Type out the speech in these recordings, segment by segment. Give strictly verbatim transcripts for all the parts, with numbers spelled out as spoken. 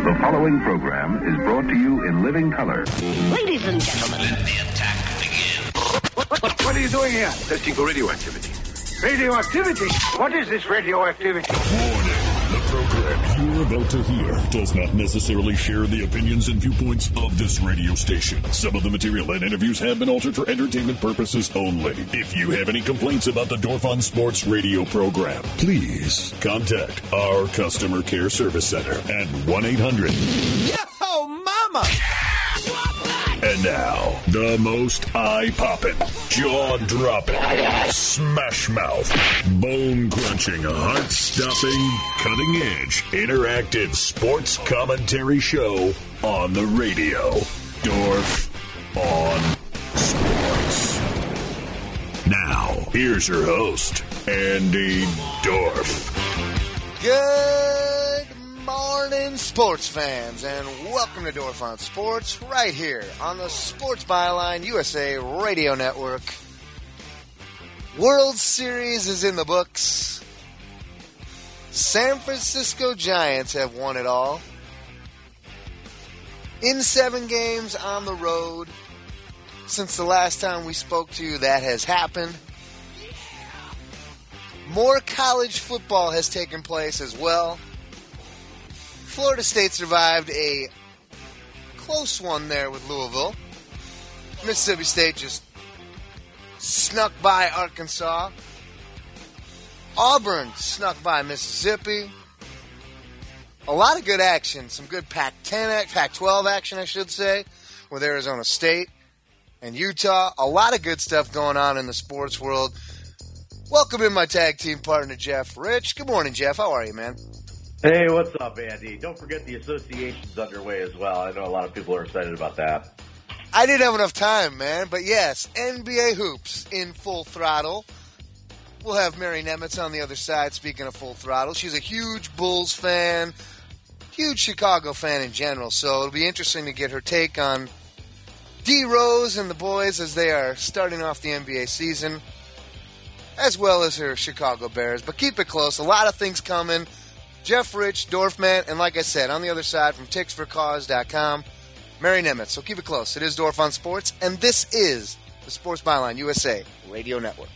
The following program is brought to you in living color. Ladies and gentlemen, let the attack begin. What, what, what are you doing here? Testing for radioactivity. Radioactivity? What is this radioactivity? Warning. The program you're about to hear does not necessarily share the opinions and viewpoints of this radio station. Some of the material and interviews have been altered for entertainment purposes only. If you have any complaints about the Dorf on Sports radio program, please contact our customer care service center at one eight hundred Yo, mama! And now, the most eye-popping, jaw-dropping, smash-mouth, bone-crunching, heart-stopping, cutting-edge, interactive sports commentary show on the radio. Dorf on Sports. Now, here's your host, Andy Dorf. Good morning, sports fans, and welcome to Dorf on Sports, right here on the Sports Byline U S A Radio Network. World Series is in the books. San Francisco Giants have won it all. In seven games on the road. Since the last time we spoke to you, that has happened. More college football has taken place as well. Florida State survived a close one there with Louisville. Mississippi State just snuck by Arkansas. Auburn snuck by Mississippi. A lot of good action. Some good Pac ten, Pac twelve action, I should say, with Arizona State and Utah. A lot of good stuff going on in the sports world. Welcome in my tag team partner, Jeff Rich. Good morning, Jeff. How are you, man? Hey, what's up, Andy? Don't forget the association's underway as well. I know a lot of people are excited about that. I didn't have enough time, man. But yes, N B A hoops in full throttle. We'll have Mary Nemitz on the other side, speaking of full throttle. She's a huge Bulls fan, huge Chicago fan in general. So it'll be interesting to get her take on D Rose and the boys as they are starting off the N B A season, as well as her Chicago Bears. But keep it close. A lot of things coming. Jeff Rich, Dorfman, and like I said, on the other side from ticks for cause dot com, Mary Nemitz. So keep it close. It is Dorf on Sports, and this is the Sports Byline U S A Radio Network.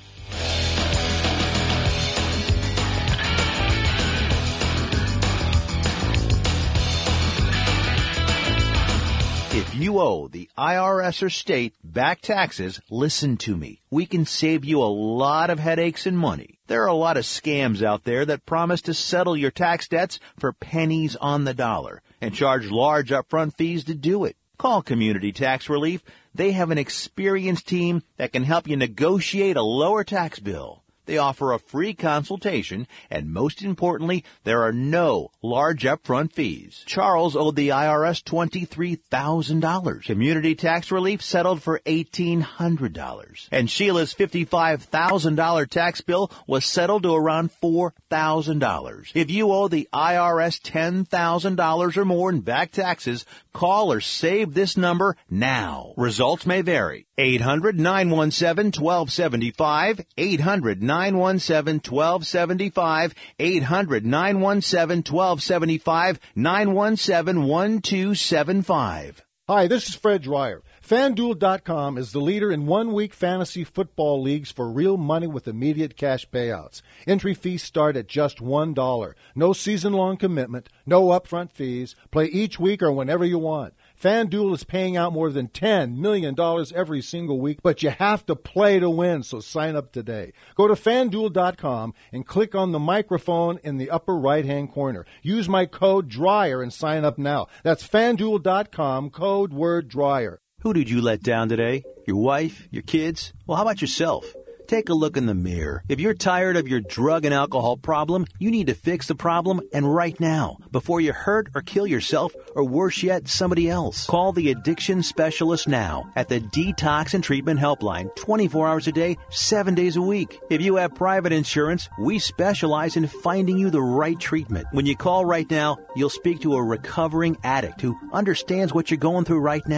If you owe the I R S or state back taxes, listen to me. We can save you a lot of headaches and money. There are a lot of scams out there that promise to settle your tax debts for pennies on the dollar and charge large upfront fees to do it. Call Community Tax Relief. They have an experienced team that can help you negotiate a lower tax bill. They offer a free consultation, and most importantly, there are no large upfront fees. Charles owed the I R S twenty-three thousand dollars. Community Tax Relief settled for eighteen hundred dollars. And Sheila's fifty-five thousand dollars tax bill was settled to around four thousand dollars. If you owe the I R S ten thousand dollars or more in back taxes, call or save this number now. Results may vary. eight hundred, nine one seven, one two seven five, eight hundred, nine one seven, one two seven five, eight hundred, nine one seven, one two seven five, nine one seven, one two seven five. Hi, this is Fred Dreyer. FanDuel dot com is the leader in one-week fantasy football leagues for real money with immediate cash payouts. Entry fees start at just one dollar. No season-long commitment, no upfront fees. Play each week or whenever you want. FanDuel is paying out more than ten million dollars every single week, but you have to play to win, so sign up today. Go to FanDuel dot com and click on the microphone in the upper right-hand corner. Use my code DRYER and sign up now. That's FanDuel dot com, code word DRYER. Who did you let down today? Your wife? Your kids? Well, how about yourself? Take a look in the mirror. If you're tired of your drug and alcohol problem, you need to fix the problem, and right now, before you hurt or kill yourself, or worse yet, somebody else. Call the addiction specialist now at the Detox and Treatment Helpline, twenty-four hours a day, seven days a week. If you have private insurance, we specialize in finding you the right treatment. When you call right now, you'll speak to a recovering addict who understands what you're going through right now.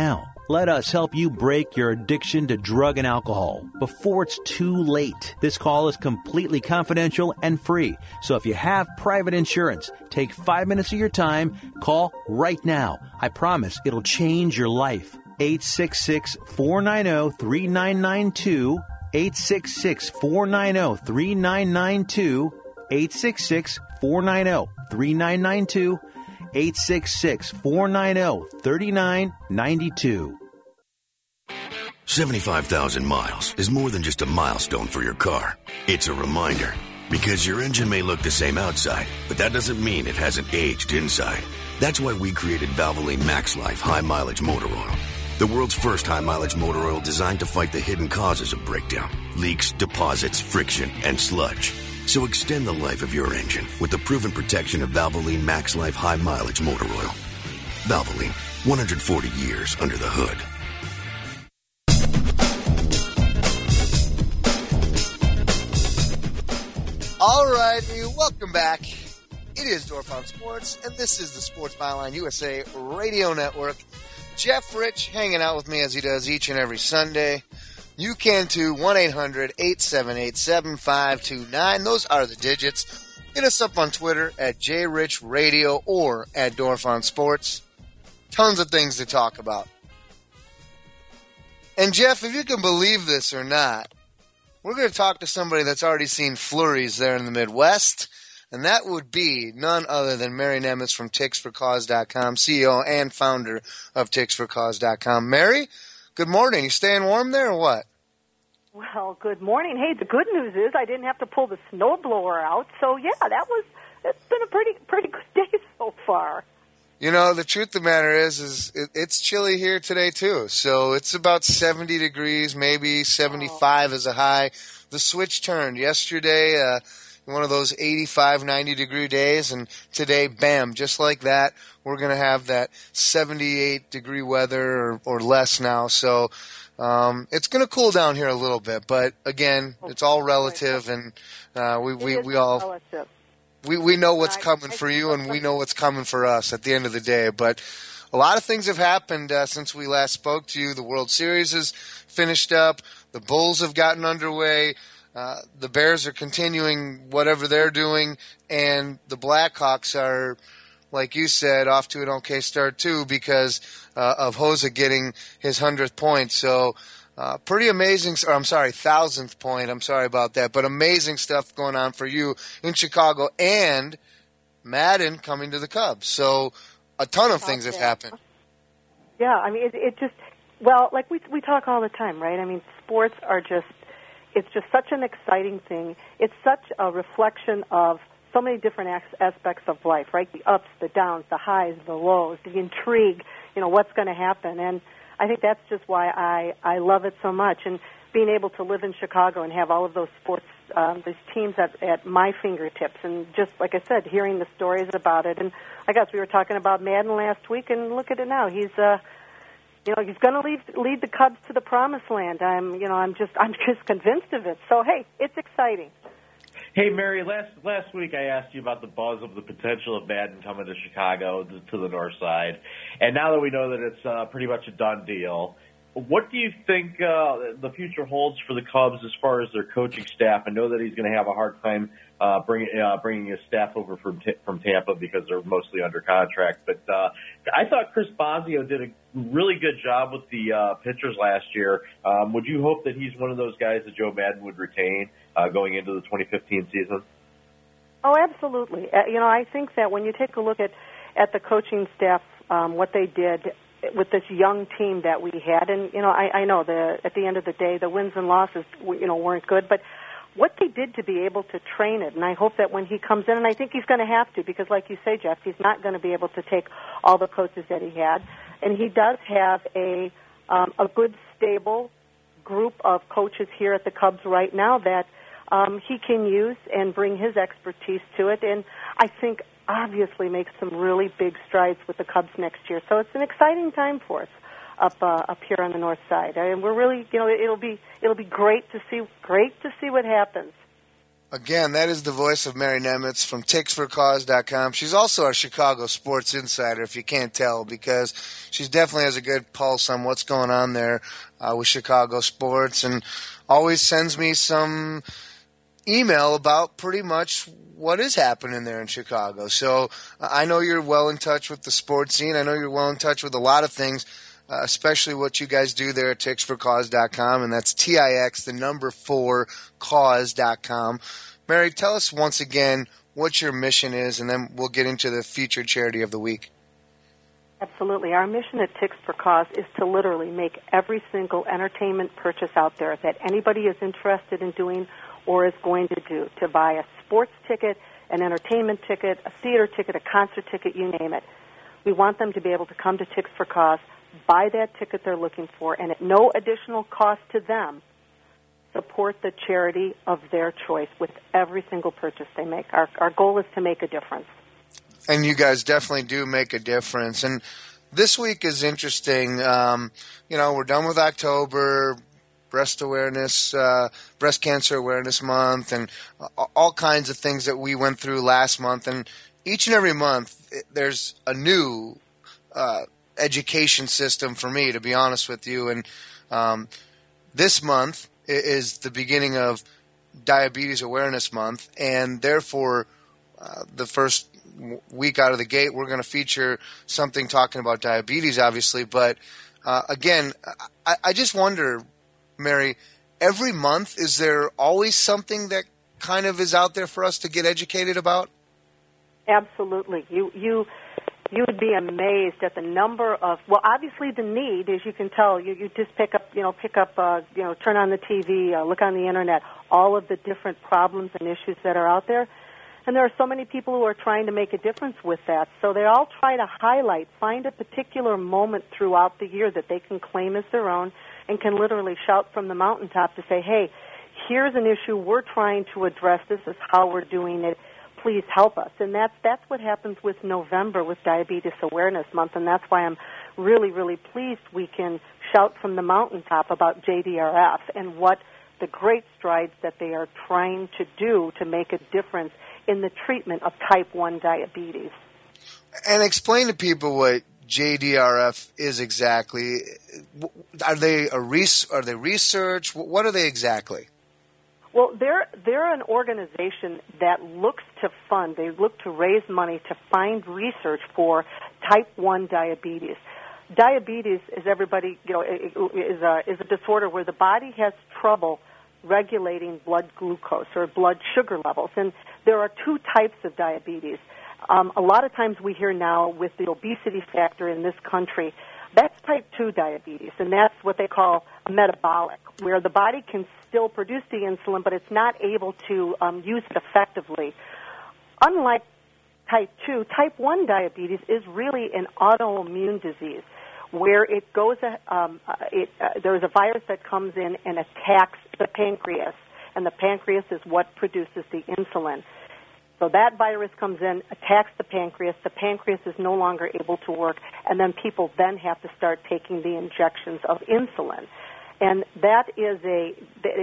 Let us help you break your addiction to drug and alcohol before it's too late. This call is completely confidential and free. So if you have private insurance, take five minutes of your time. Call right now. I promise it'll change your life. eight six six, four nine zero, three nine nine two. eight six six, four nine zero, three nine nine two. eight six six, four nine zero, three nine nine two. eight six six, four nine zero, three nine nine two. seventy-five thousand miles is more than just a milestone for your car. It's a reminder, because your engine may look the same outside, but that doesn't mean it hasn't aged inside. That's why we created Valvoline Max Life High Mileage Motor Oil. The world's first high mileage motor oil designed to fight the hidden causes of breakdown, leaks, deposits, friction, and sludge. So extend the life of your engine with the proven protection of Valvoline Max Life High Mileage Motor Oil. Valvoline, one hundred forty years under the hood. All right, welcome back. It is Dorf on Sports, and this is the Sports Byline U S A Radio Network. Jeff Rich hanging out with me as he does each and every Sunday. You can too, one eight hundred, eight seven eight, seven five two nine. Those are the digits. Hit us up on Twitter at J Rich Radio or at Dorf on Sports. Tons of things to talk about. And Jeff, if you can believe this or not, we're going to talk to somebody that's already seen flurries there in the Midwest, and that would be none other than Mary Nemitz from Ticks for Cause dot com, C E O and founder of Ticks for Cause dot com. Mary, good morning. You staying warm there or what? Well, good morning. Hey, the good news is I didn't have to pull the snowblower out, so yeah, that was, it's been a pretty pretty good day so far. You know, the truth of the matter is, is it, it's chilly here today, too. So it's about seventy degrees, maybe seventy-five oh. is a high. The switch turned yesterday, uh, one of those eighty-five, ninety degree days, and today, bam, just like that, we're going to have that seventy-eight degree weather or, or less now. So um, it's going to cool down here a little bit. But, again, it's all relative, and uh, we, we, we all... Relative. We we know what's coming for you, and we know what's coming for us at the end of the day. But a lot of things have happened uh, since we last spoke to you. The World Series is finished up. The Bulls have gotten underway. Uh, the Bears are continuing whatever they're doing. And the Blackhawks are, like you said, off to an okay start, too, because uh, of Hosa getting his hundredth point. So... Uh, pretty amazing, or I'm sorry, thousandth point. I'm sorry about that, but amazing stuff going on for you in Chicago, and Madden coming to the Cubs. So a ton of things have happened. Yeah, I mean, it, it just, well, like we we talk all the time, right? I mean, sports are just, it's just such an exciting thing. It's such a reflection of so many different aspects of life, right? The ups, the downs, the highs, the lows, the intrigue, you know, what's going to happen. And I think that's just why I, I love it so much. And being able to live in Chicago and have all of those sports, um, these teams at, at my fingertips. And just, like I said, hearing the stories about it. And I guess we were talking about Madden last week, and look at it now. He's, uh, you know, he's going to lead, lead the Cubs to the promised land. I'm, you know, I'm just, I'm just convinced of it. So, hey, it's exciting. Hey, Mary, last last week I asked you about the buzz of the potential of Madden coming to Chicago, to, to the north side. And now that we know that it's uh, pretty much a done deal, what do you think uh, the future holds for the Cubs as far as their coaching staff? I know that he's going to have a hard time uh, bring, uh, bringing his staff over from t- from Tampa because they're mostly under contract. But uh, I thought Chris Bosio did a really good job with the uh, pitchers last year. Um, would you hope that he's one of those guys that Joe Madden would retain uh, going into the twenty fifteen season? Oh, absolutely. Uh, you know, I think that when you take a look at, at the coaching staff, um, what they did with this young team that we had, and, you know, I, I know the at the end of the day, the wins and losses, you know, weren't good, but what they did to be able to train it, and I hope that when he comes in, and I think he's going to have to, because like you say, Jeff, he's not going to be able to take all the coaches that he had, and he does have a um, a good, stable group of coaches here at the Cubs right now that um, he can use and bring his expertise to it, and I think obviously make some really big strides with the Cubs next year. So it's an exciting time for us up uh, up here on the north side, and we're really, you know, it'll be it'll be great to see great to see what happens. Again, that is the voice of Mary Nemitz from ticks for cause dot com. She's also our Chicago sports insider, if you can't tell, because she definitely has a good pulse on what's going on there uh, with Chicago sports, and always sends me some email about pretty much what is happening there in Chicago. So uh, I know you're well in touch with the sports scene. I know you're well in touch with a lot of things, uh, especially what you guys do there at ticks for cause dot com, and that's T I X, the number four, cause dot com. Mary, tell us once again what your mission is, and then we'll get into the featured charity of the week. Absolutely. Our mission at Ticks for Cause is to literally make every single entertainment purchase out there that anybody is interested in doing or is going to do, to buy a sports ticket, an entertainment ticket, a theater ticket, a concert ticket, you name it. We want them to be able to come to Ticks for Cause, buy that ticket they're looking for, and at no additional cost to them, support the charity of their choice with every single purchase they make. Our, our goal is to make a difference. And you guys definitely do make a difference. And this week is interesting. Um, you know, we're done with October, breast awareness, uh, breast cancer awareness month, and all kinds of things that we went through last month. And each and every month, there's a new uh, education system for me, to be honest with you. And um, this month is the beginning of Diabetes Awareness Month, and therefore uh, the first week out of the gate, we're going to feature something talking about diabetes, obviously. But uh, again, I, I just wonder, Mary, every month, is there always something that kind of is out there for us to get educated about? Absolutely. You you you would be amazed at the number of, well, obviously the need, as you can tell, you, you just pick up, you know, pick up, uh, you know, turn on the T V, uh, look on the Internet, all of the different problems and issues that are out there. And there are so many people who are trying to make a difference with that. So they all try to highlight, find a particular moment throughout the year that they can claim as their own and can literally shout from the mountaintop to say, hey, here's an issue we're trying to address. This is how we're doing it. Please help us. And that's, that's what happens with November, with Diabetes Awareness Month, and that's why I'm really, really pleased we can shout from the mountaintop about J D R F and what the great strides that they are trying to do to make a difference in the treatment of type one diabetes. And explain to people what J D R F is exactly. Are they a res- Are they research? What are they exactly? Well, they're they're an organization that looks to fund, they look to raise money to find research for type one diabetes. Diabetes, as everybody, you know, is a is a disorder where the body has trouble regulating blood glucose or blood sugar levels, and there are two types of diabetes. Um, a lot of times we hear now with the obesity factor in this country, that's type two diabetes, and that's what they call a metabolic, where the body can still produce the insulin, but it's not able to um, use it effectively. Unlike type two, type one diabetes is really an autoimmune disease where it goes, um, it, uh, there's a virus that comes in and attacks the pancreas, and the pancreas is what produces the insulin. So that virus comes in, attacks the pancreas, the pancreas is no longer able to work, and then people then have to start taking the injections of insulin. And that is a,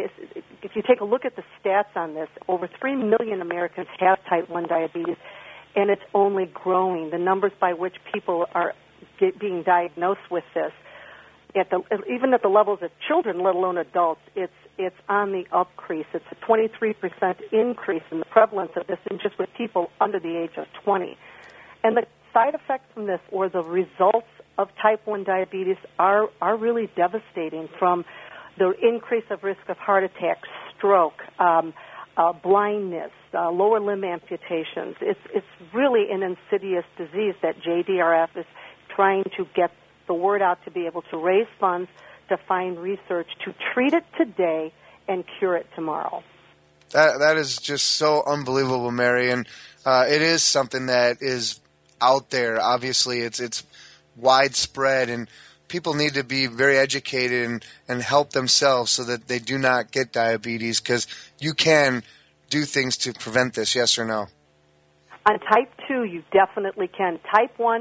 if you take a look at the stats on this, over three million Americans have type one diabetes, and it's only growing. The numbers by which people are get, being diagnosed with this, at the, even at the levels of children, let alone adults, it's it's on the upcrease. It's a twenty-three percent increase in the prevalence of this in just with people under the age of twenty. And the side effects from this, or the results of type one diabetes, are, are really devastating, from the increase of risk of heart attack, stroke, um, uh, blindness, uh, lower limb amputations. It's, it's really an insidious disease that J D R F is trying to get the word out to be able to raise funds to find research to treat it today and cure it tomorrow. That that is just so unbelievable, Mary, and uh, it is something that is out there. Obviously, it's it's widespread, and people need to be very educated and, and help themselves so that they do not get diabetes, because you can do things to prevent this, yes or no? On type two, you definitely can. Type one,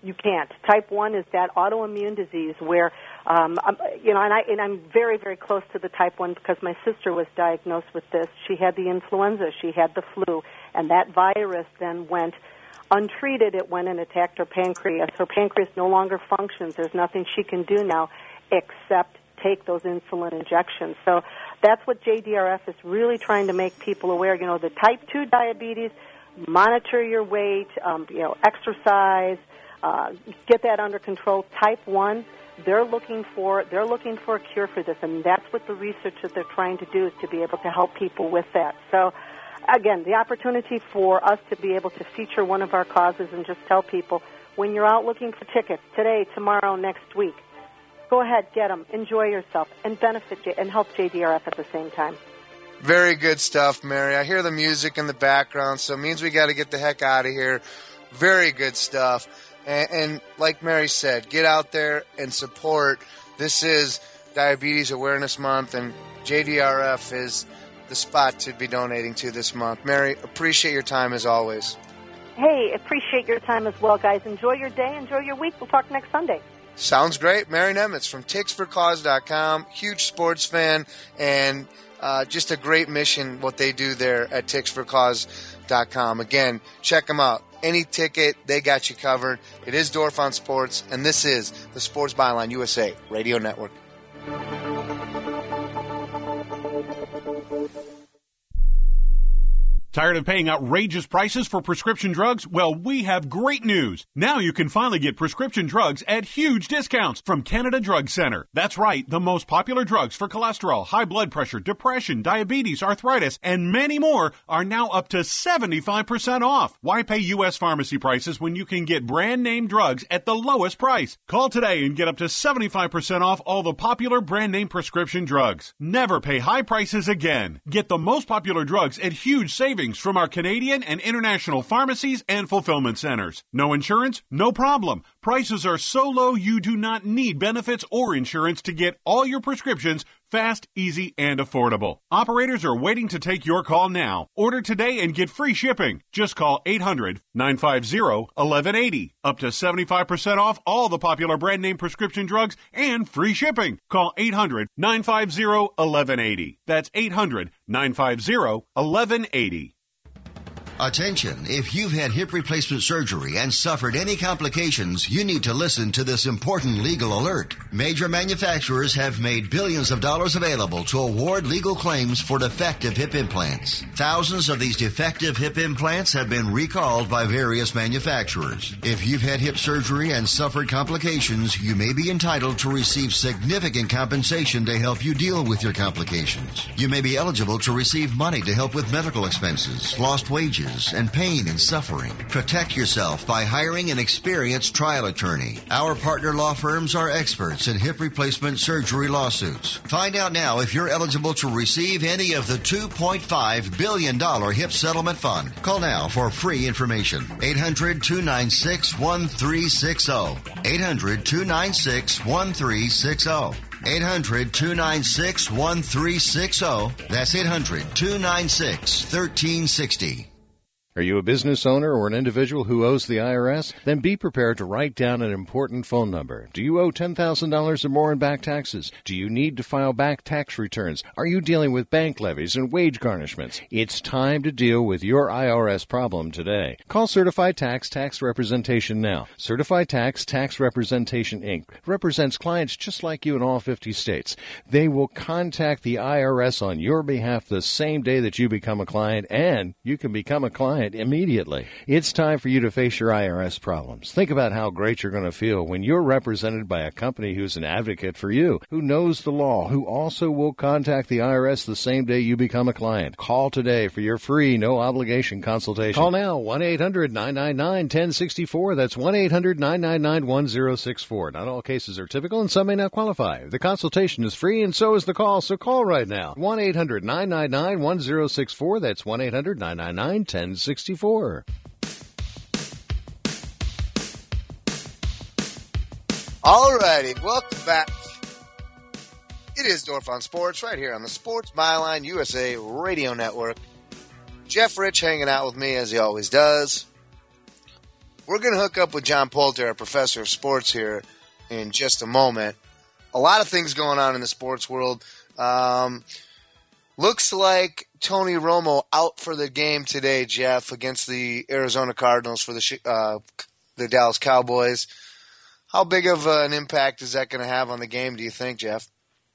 you can't. Type one is that autoimmune disease where, um, I'm, you know, and, I, and I'm very, very close to the type one because my sister was diagnosed with this. She had the influenza. She had the flu. And that virus then went untreated. It went and attacked her pancreas. Her pancreas no longer functions. There's nothing she can do now except take those insulin injections. So that's what J D R F is really trying to make people aware. You know, the type two diabetes, monitor your weight, um, you know, exercise, uh, get that under control. Type one, they're looking for they're looking for a cure for this, and that's what the research that they're trying to do is to be able to help people with that. So, again, the opportunity for us to be able to feature one of our causes and just tell people, when you're out looking for tickets today, tomorrow, next week, go ahead, get them, enjoy yourself, and benefit J- and help J D R F at the same time. Very good stuff, Mary. I hear the music in the background, so it means we got to get the heck out of here. Very good stuff. And, and like Mary said, get out there and support. This is Diabetes Awareness Month, and J D R F is the spot to be donating to this month. Mary, appreciate your time as always. Hey, appreciate your time as well, guys. Enjoy your day. Enjoy your week. We'll talk next Sunday. Sounds great. Mary Nemitz from ticks for cause dot com, huge sports fan, and uh, just a great mission what they do there at ticks for cause dot com. Again, check them out. Any ticket, they got you covered. It is Dorf on Sports, and this is the Sports Byline U S A Radio Network. Tired of paying outrageous prices for prescription drugs? Well, we have great news. Now you can finally get prescription drugs at huge discounts from Canada Drug Center. That's right, the most popular drugs for cholesterol, high blood pressure, depression, diabetes, arthritis, and many more are now up to seventy-five percent off. Why pay U S pharmacy prices when you can get brand name drugs at the lowest price? Call today and get up to seventy-five percent off all the popular brand name prescription drugs. Never pay high prices again. Get the most popular drugs at huge savings from our Canadian and international pharmacies and fulfillment centers. No insurance? No problem. Prices are so low you do not need benefits or insurance to get all your prescriptions fast, easy, and affordable. Operators are waiting to take your call now. Order today and get free shipping. Just call eight hundred, nine five zero, one one eight zero. Up to seventy-five percent off all the popular brand name prescription drugs and free shipping. Call eight hundred, nine five zero, one one eight zero. That's eight hundred, nine five zero, one one eight zero. Attention, if you've had hip replacement surgery and suffered any complications, you need to listen to this important legal alert. Major manufacturers have made billions of dollars available to award legal claims for defective hip implants. Thousands of these defective hip implants have been recalled by various manufacturers. If you've had hip surgery and suffered complications, you may be entitled to receive significant compensation to help you deal with your complications. You may be eligible to receive money to help with medical expenses, lost wages, and pain and suffering. Protect yourself by hiring an experienced trial attorney. Our partner law firms are experts in hip replacement surgery lawsuits. Find out now if you're eligible to receive any of the two point five billion dollars HIP settlement fund. Call now for free information. eight hundred, two nine six, one three six zero. eight hundred, two nine six, one three six zero. eight hundred, two nine six, one three six zero. That's eight hundred, two nine six, one three six zero. Are you a business owner or an individual who owes the I R S? Then be prepared to write down an important phone number. Do you owe ten thousand dollars or more in back taxes? Do you need to file back tax returns? Are you dealing with bank levies and wage garnishments? It's time to deal with your I R S problem today. Call Certified Tax Tax Representation now. Certified Tax Tax Representation, Incorporated represents clients just like you in all fifty states. They will contact the I R S on your behalf the same day that you become a client, and you can become a client immediately. It's time for you to face your I R S problems. Think about how great you're going to feel when you're represented by a company who's an advocate for you, who knows the law, who also will contact the I R S the same day you become a client. Call today for your free, no-obligation consultation. Call now, one eight hundred, nine nine nine, one zero six four. That's one eight hundred, nine nine nine, one zero six four. Not all cases are typical, and some may not qualify. The consultation is free, and so is the call, so call right now. one eight hundred, nine nine nine, one zero six four. That's one eight hundred, nine nine nine, one zero six four. All righty, welcome back. It is Dorf on Sports right here on the Sports Byline U S A Radio Network. Jeff Rich hanging out with me as he always does. We're going to hook up with John Poulter, our professor of sports, here in just a moment. A lot of things going on in the sports world. Um, looks like Tony Romo out for the game today, Jeff, against the Arizona Cardinals for the uh, the Dallas Cowboys. How big of uh, an impact is that going to have on the game, do you think, Jeff?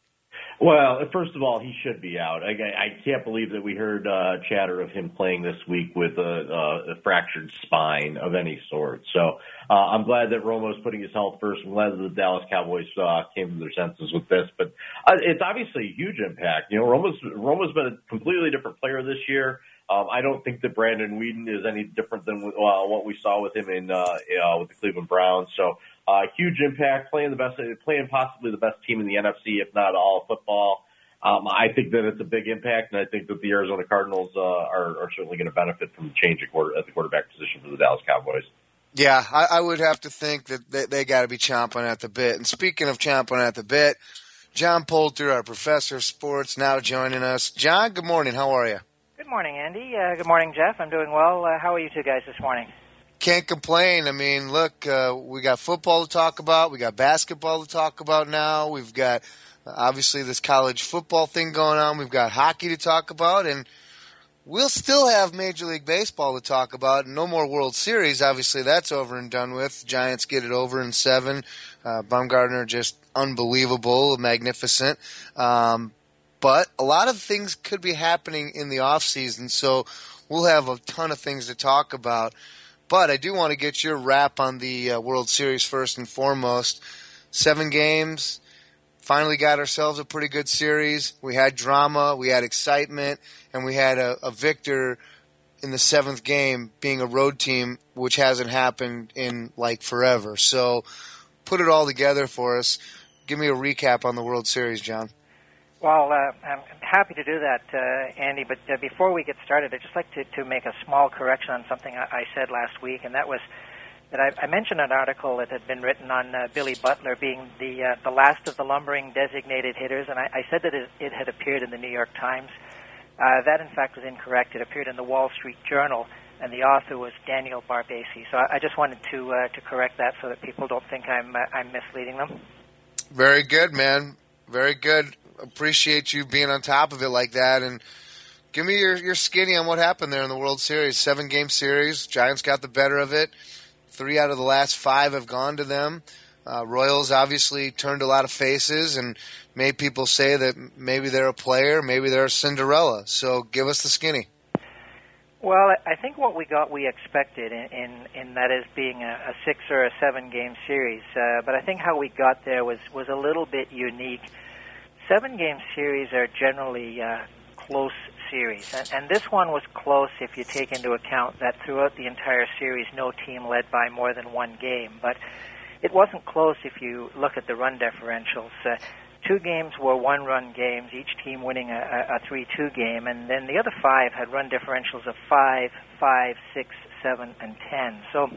Well, first of all, he should be out. I, I can't believe that we heard uh, chatter of him playing this week with a, a, a fractured spine of any sort. So uh, I'm glad that Romo's putting his health first. I'm glad that the Dallas Cowboys uh, came to their senses with this. But uh, it's obviously a huge impact. You know, Romo's, Romo's been a completely different player this year. Um, I don't think that Brandon Weeden is any different than uh, what we saw with him in uh, uh, with the Cleveland Browns. So. Uh, huge impact, playing the best, playing possibly the best team in the N F C, if not all of football. Um, I think that it's a big impact, and I think that the Arizona Cardinals uh, are, are certainly going to benefit from the change at, quarter, at the quarterback position for the Dallas Cowboys. Yeah, I, I would have to think that they, they got to be chomping at the bit. And speaking of chomping at the bit, John Poulter, our professor of sports, now joining us. John, good morning. How are you? Good morning, Andy. Uh, good morning, Jeff. I'm doing well. Uh, how are you two guys this morning? Can't complain. I mean, look, uh, we got football to talk about. We got basketball to talk about now. We've got, uh, obviously, this college football thing going on. We've got hockey to talk about. And we'll still have Major League Baseball to talk about. No more World Series. Obviously, that's over and done with. Giants get it over in seven. Uh, Bumgarner just unbelievable, magnificent. Um, but a lot of things could be happening in the offseason. So we'll have a ton of things to talk about. But I do want to get your wrap on the uh, World Series first and foremost. Seven games, finally got ourselves a pretty good series. We had drama, we had excitement, and we had a, a victor in the seventh game being a road team, which hasn't happened in like forever. So put it all together for us. Give me a recap on the World Series, John. Well, uh, I'm happy to do that, uh, Andy, but uh, before we get started, I'd just like to, to make a small correction on something I, I said last week, and that was that I, I mentioned an article that had been written on uh, Billy Butler being the uh, the last of the lumbering designated hitters, and I, I said that it, it had appeared in the New York Times. Uh, that, in fact, was incorrect. It appeared in the Wall Street Journal, and the author was Daniel Barbasi. So I, I just wanted to uh, to correct that so that people don't think I'm uh, I'm misleading them. Very good, man. Very good. Appreciate you being on top of it like that. And give me your, your skinny on what happened there in the World Series. Seven-game series. Giants got the better of it. Three out of the last five have gone to them. Uh, Royals obviously turned a lot of faces and made people say that maybe they're a player, maybe they're a Cinderella. So give us the skinny. Well, I think what we got we expected in, in, in that is being a, a six or a seven-game series. Uh, but I think how we got there was, was a little bit unique. Seven-game series are generally uh, close series, and, and this one was close if you take into account that throughout the entire series no team led by more than one game. But it wasn't close if you look at the run differentials. Uh, two games were one-run games, each team winning a, a three two game, and then the other five had run differentials of five, five, six, seven, and ten. So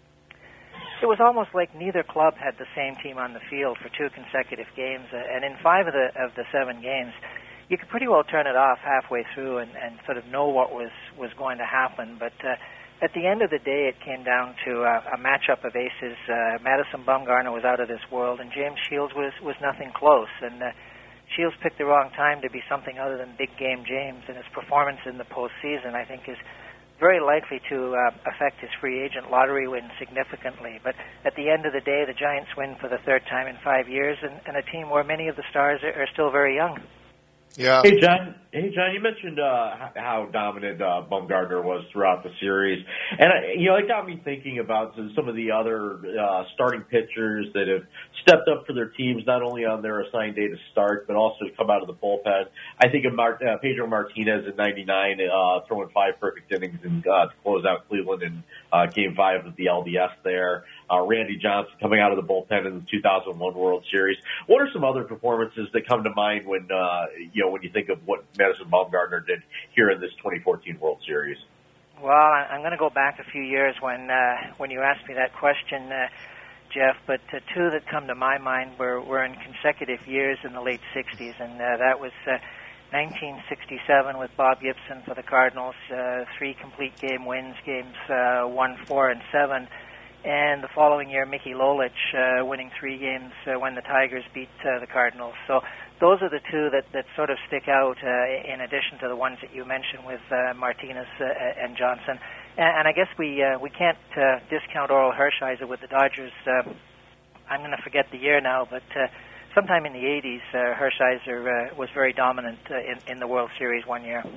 it was almost like neither club had the same team on the field for two consecutive games, uh, and in five of the of the seven games, you could pretty well turn it off halfway through and, and sort of know what was, was going to happen. But uh, at the end of the day, it came down to uh, a matchup of aces. Uh, Madison Bumgarner was out of this world, and James Shields was, was nothing close. And uh, Shields picked the wrong time to be something other than big game James, and his performance in the postseason, I think, is very likely to uh, affect his free agent lottery win significantly. But at the end of the day, the Giants win for the third time in five years, and, and a team where many of the stars are, are still very young. Yeah. Hey, John. Hey, John. You mentioned uh, how dominant uh, Bumgarner was throughout the series, and I, you know, it got me thinking about some of the other uh, starting pitchers that have stepped up for their teams, not only on their assigned day to start, but also to come out of the bullpen. I think of Mar- uh, Pedro Martinez in ninety-nine, uh, throwing five perfect innings and uh, to close out Cleveland in uh, Game Five of the L D S there. Uh, Randy Johnson coming out of the bullpen in the two thousand one World Series. What are some other performances that come to mind when uh, you know when you think of what Madison Bumgarner did here in this twenty fourteen World Series? Well, I'm going to go back a few years when uh, when you asked me that question, uh, Jeff. But uh, two that come to my mind were, were in consecutive years in the late sixties, and uh, that was uh, nineteen sixty-seven with Bob Gibson for the Cardinals. Uh, three complete game wins, games uh, one, four, and seven. and the following year, Mickey Lolich uh, winning three games uh, when the Tigers beat uh, the Cardinals. So those are the two that, that sort of stick out uh, in addition to the ones that you mentioned with uh, Martinez uh, and Johnson. And, and I guess we uh, we can't uh, discount Oral Hershiser with the Dodgers. Uh, I'm going to forget the year now, but uh, sometime in the eighties, uh, Hershiser uh, was very dominant uh, in, in the World Series one year.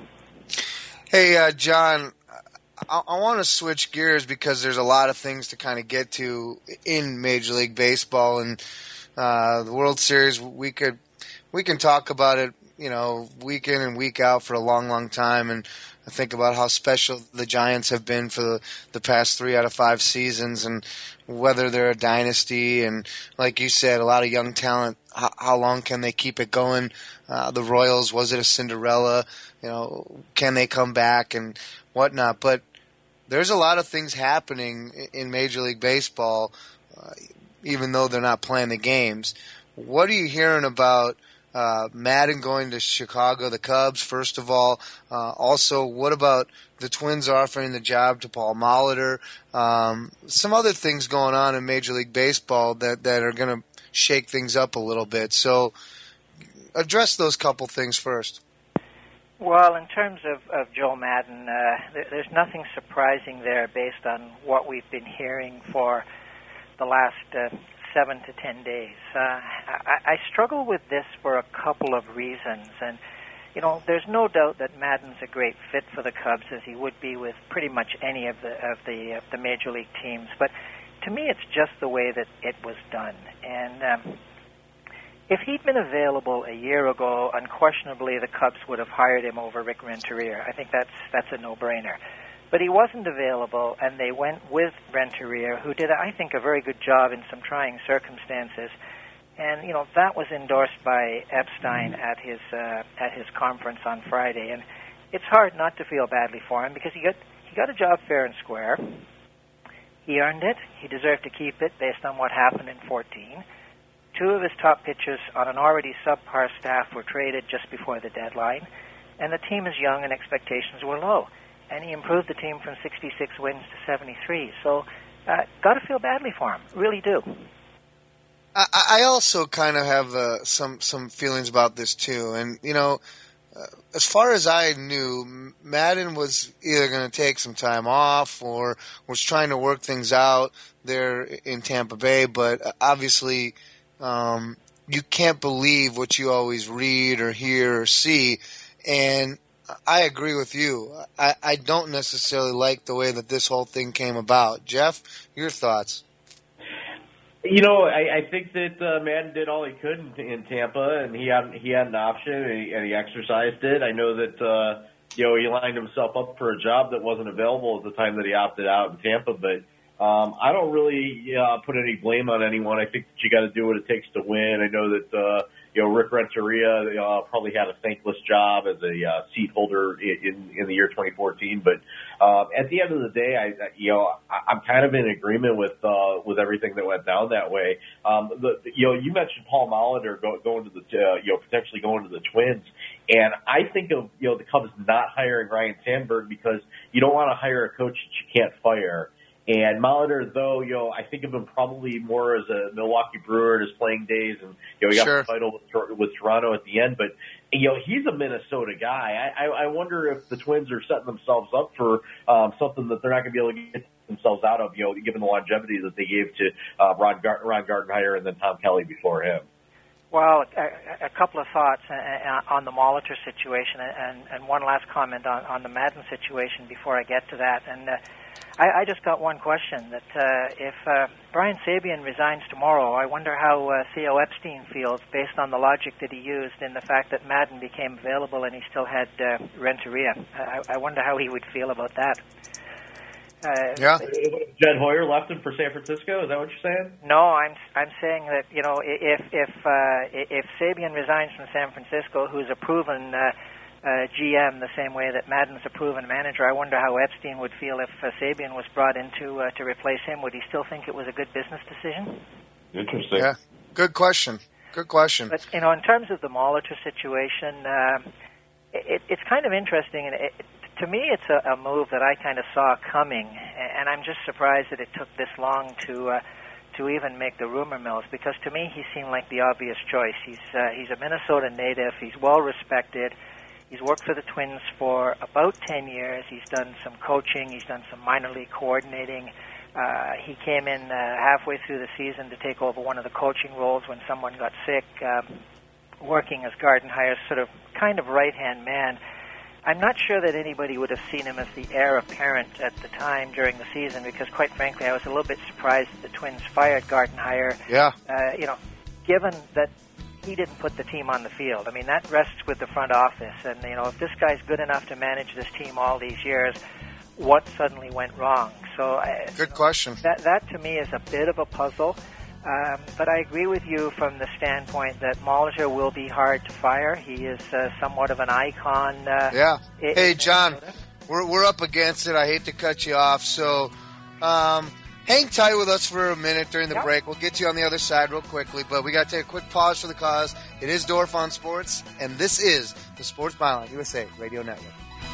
Hey, uh, John, I, I want to switch gears because there's a lot of things to kind of get to in Major League Baseball, and uh, the World Series. We could we can talk about it, you know, week in and week out for a long, long time, and I think about how special the Giants have been for the, the past three out of five seasons, and whether they're a dynasty, and like you said, a lot of young talent. How, how long can they keep it going? Uh, the Royals, was it a Cinderella? You know, can they come back and whatnot? But there's a lot of things happening in Major League Baseball, uh, even though they're not playing the games. What are you hearing about uh, Madden going to Chicago, the Cubs, first of all? Uh, also, what about the Twins offering the job to Paul Molitor? Um, some other things going on in Major League Baseball that, that are going to shake things up a little bit. So address those couple things first. Well, in terms of, of Joe Madden, uh, there, there's nothing surprising there based on what we've been hearing for the last uh, seven to ten days. Uh, I, I struggle with this for a couple of reasons. And, you know, there's no doubt that Madden's a great fit for the Cubs, as he would be with pretty much any of the of the, uh, the Major League teams. But to me, it's just the way that it was done. And um, if he'd been available a year ago, unquestionably the Cubs would have hired him over Rick Renteria. I think that's that's a no-brainer. But he wasn't available, and they went with Renteria, who did, I think, a very good job in some trying circumstances. And you know that was endorsed by Epstein at his uh, at his conference on Friday. And it's hard not to feel badly for him because he got he got a job fair and square. He earned it. He deserved to keep it based on what happened in fourteen. Two of his top pitchers on an already subpar staff were traded just before the deadline, and the team is young and expectations were low. And he improved the team from sixty-six wins to seventy-three. So, uh, got to feel badly for him. Really do. I, I also kind of have uh, some some feelings about this too, and you know, uh, as far as I knew, Madden was either going to take some time off or was trying to work things out there in Tampa Bay, but obviously. Um, you can't believe what you always read or hear or see, and I agree with you. I, I don't necessarily like the way that this whole thing came about. Jeff, your thoughts? You know, I, I think that uh, Madden did all he could in, in Tampa, and he had he had an option, and he, and he exercised it. I know that uh, you know he lined himself up for a job that wasn't available at the time that he opted out in Tampa, but. Um, I don't really uh, put any blame on anyone. I think that you got to do what it takes to win. I know that uh, you know Rick Renteria uh, probably had a thankless job as a uh, seat holder in, in the year twenty fourteen. But uh, at the end of the day, I you know I, I'm kind of in agreement with uh, with everything that went down that way. Um, the, you know you mentioned Paul Molitor go, going to the uh, you know potentially going to the Twins, and I think of you know the Cubs not hiring Ryan Sandberg because you don't want to hire a coach that you can't fire. And Molitor, though, you know, I think of him probably more as a Milwaukee Brewer in his playing days, and you know, he got sure. the title with, with Toronto at the end. But you know, he's a Minnesota guy. I, I, I wonder if the Twins are setting themselves up for um, something that they're not going to be able to get themselves out of. You know, given the longevity that they gave to uh, Ron, Gar- Ron Gardenhire and then Tom Kelly before him. Well, a, a couple of thoughts on the Molitor situation, and, and one last comment on, on the Madden situation before I get to that. And uh, I, I just got one question, that uh, if uh, Brian Sabean resigns tomorrow, I wonder how uh, Theo Epstein feels based on the logic that he used in the fact that Madden became available and he still had uh, Renteria. I, I wonder how he would feel about that. Uh, yeah. Jed Hoyer left him for San Francisco. Is that what you're saying? No, I'm I'm saying that you know if if uh, if Sabean resigns from San Francisco, who's a proven uh, uh, G M the same way that Madden's a proven manager, I wonder how Epstein would feel if uh, Sabean was brought in to uh, to replace him. Would he still think it was a good business decision? Interesting. Yeah. Good question. Good question. But you know, in terms of the Molitor situation, uh, it, it's kind of interesting and. It, To me, it's a, a move that I kind of saw coming, and I'm just surprised that it took this long to uh, to even make the rumor mills, because to me he seemed like the obvious choice. He's uh, he's a Minnesota native. He's well respected. He's worked for the Twins for about ten years. He's done some coaching. He's done some minor league coordinating. Uh, he came in uh, halfway through the season to take over one of the coaching roles when someone got sick, um, working as Gardenhire's sort of kind of right-hand man. I'm not sure that anybody would have seen him as the heir apparent at the time during the season, because quite frankly I was a little bit surprised that the Twins fired Gardenhire. Yeah. Uh, you know, given that he didn't put the team on the field. I mean, that rests with the front office. And, you know, if this guy's good enough to manage this team all these years, what suddenly went wrong? So, uh, Good question. That, that to me is a bit of a puzzle. Um, but I agree with you from the standpoint that Mollinger will be hard to fire. He is uh, somewhat of an icon. Uh, yeah. In, hey, in John, we're, we're up against it. I hate to cut you off. So, um, hang tight with us for a minute during the yep. break. We'll get to you on the other side real quickly, but we got to take a quick pause for the cause. It is Dorf on Sports, and this is the Sports Byline U S A Radio Network.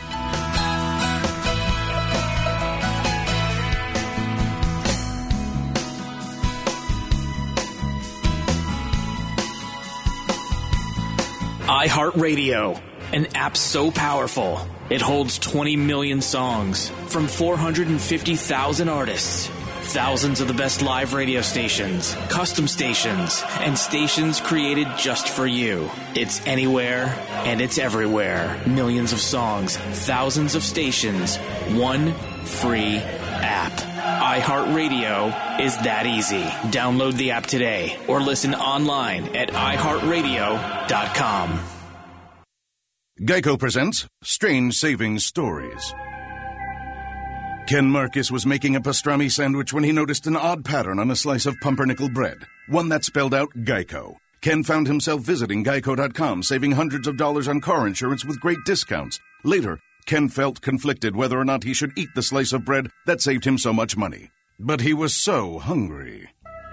iHeartRadio, an app so powerful it holds twenty million songs from four hundred fifty thousand artists. Thousands of the best live radio stations, custom stations, and stations created just for you. It's anywhere and it's everywhere. Millions of songs, thousands of stations, one free app. iHeartRadio is that easy. Download the app today or listen online at i heart radio dot com. Geico presents Strange Savings Stories. Ken Marcus was making a pastrami sandwich when he noticed an odd pattern on a slice of pumpernickel bread, one that spelled out Geico. Ken found himself visiting geico dot com, saving hundreds of dollars on car insurance with great discounts. Later, Ken felt conflicted whether or not he should eat the slice of bread that saved him so much money. But he was so hungry.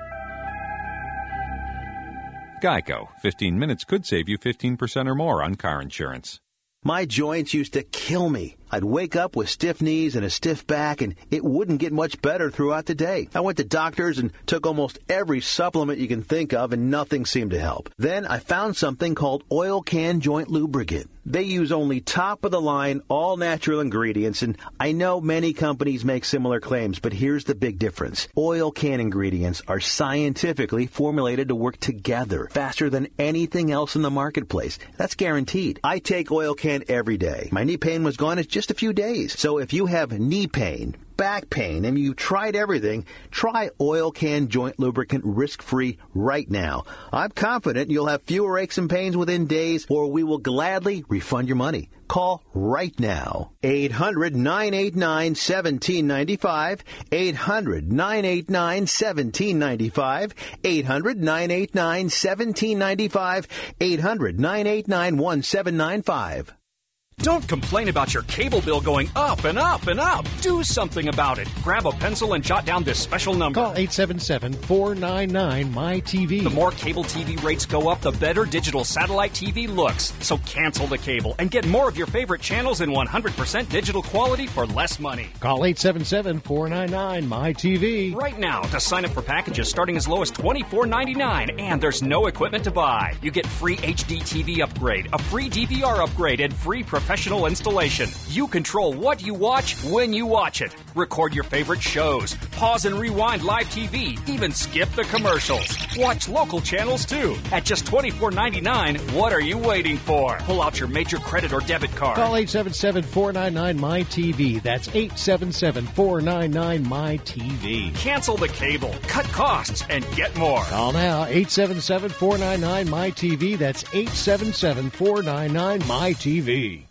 Geico. fifteen minutes could save you fifteen percent or more on car insurance. My joints used to kill me. I'd wake up with stiff knees and a stiff back, and it wouldn't get much better throughout the day. I went to doctors and took almost every supplement you can think of, and nothing seemed to help. Then I found something called Oil Can Joint Lubricant. They use only top-of-the-line, all-natural ingredients, and I know many companies make similar claims, but here's the big difference. Oil Can ingredients are scientifically formulated to work together faster than anything else in the marketplace. That's guaranteed. I take Oil Can every day. My knee pain was gone in just a few days. So if you have knee pain, back pain, and you've tried everything, try Oil Can Joint Lubricant risk-free right now. I'm confident you'll have fewer aches and pains within days, or we will gladly refund your money. Call right now. eight hundred nine eight nine one seven nine five. eight hundred nine eight nine one seven nine five. eight hundred nine eight nine one seven nine five. eight hundred nine eight nine one seven nine five. Don't complain about your cable bill going up and up and up. Do something about it. Grab a pencil and jot down this special number. Call eight seven seven, four nine nine, M Y T V. The more cable T V rates go up, the better digital satellite T V looks. So cancel the cable and get more of your favorite channels in one hundred percent digital quality for less money. Call eight seven seven, four nine nine, M Y T V. Right now to sign up for packages starting as low as twenty-four ninety-nine, and there's no equipment to buy. You get free H D T V upgrade, a free D V R upgrade, and free professional professional installation. You control what you watch when you watch it. Record your favorite shows. Pause and rewind live T V. Even skip the commercials. Watch local channels too. At just twenty-four ninety-nine, what are you waiting for? Pull out your major credit or debit card. Call eight seven seven, four nine nine, M Y T V. That's eight seven seven, four nine nine, M Y T V. Cancel the cable. Cut costs and get more. Call now. eight seven seven, four nine nine, M Y T V. That's eight seven seven, four nine nine, M Y T V.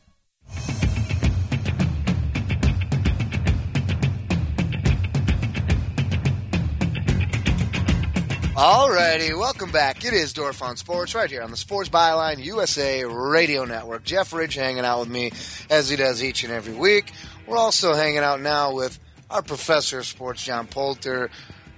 Alrighty, welcome back. It is Dorf on Sports right here on the Sports Byline U S A Radio Network. Jeff Ridge hanging out with me as he does each and every week. We're also hanging out now with our professor of sports, John Poulter.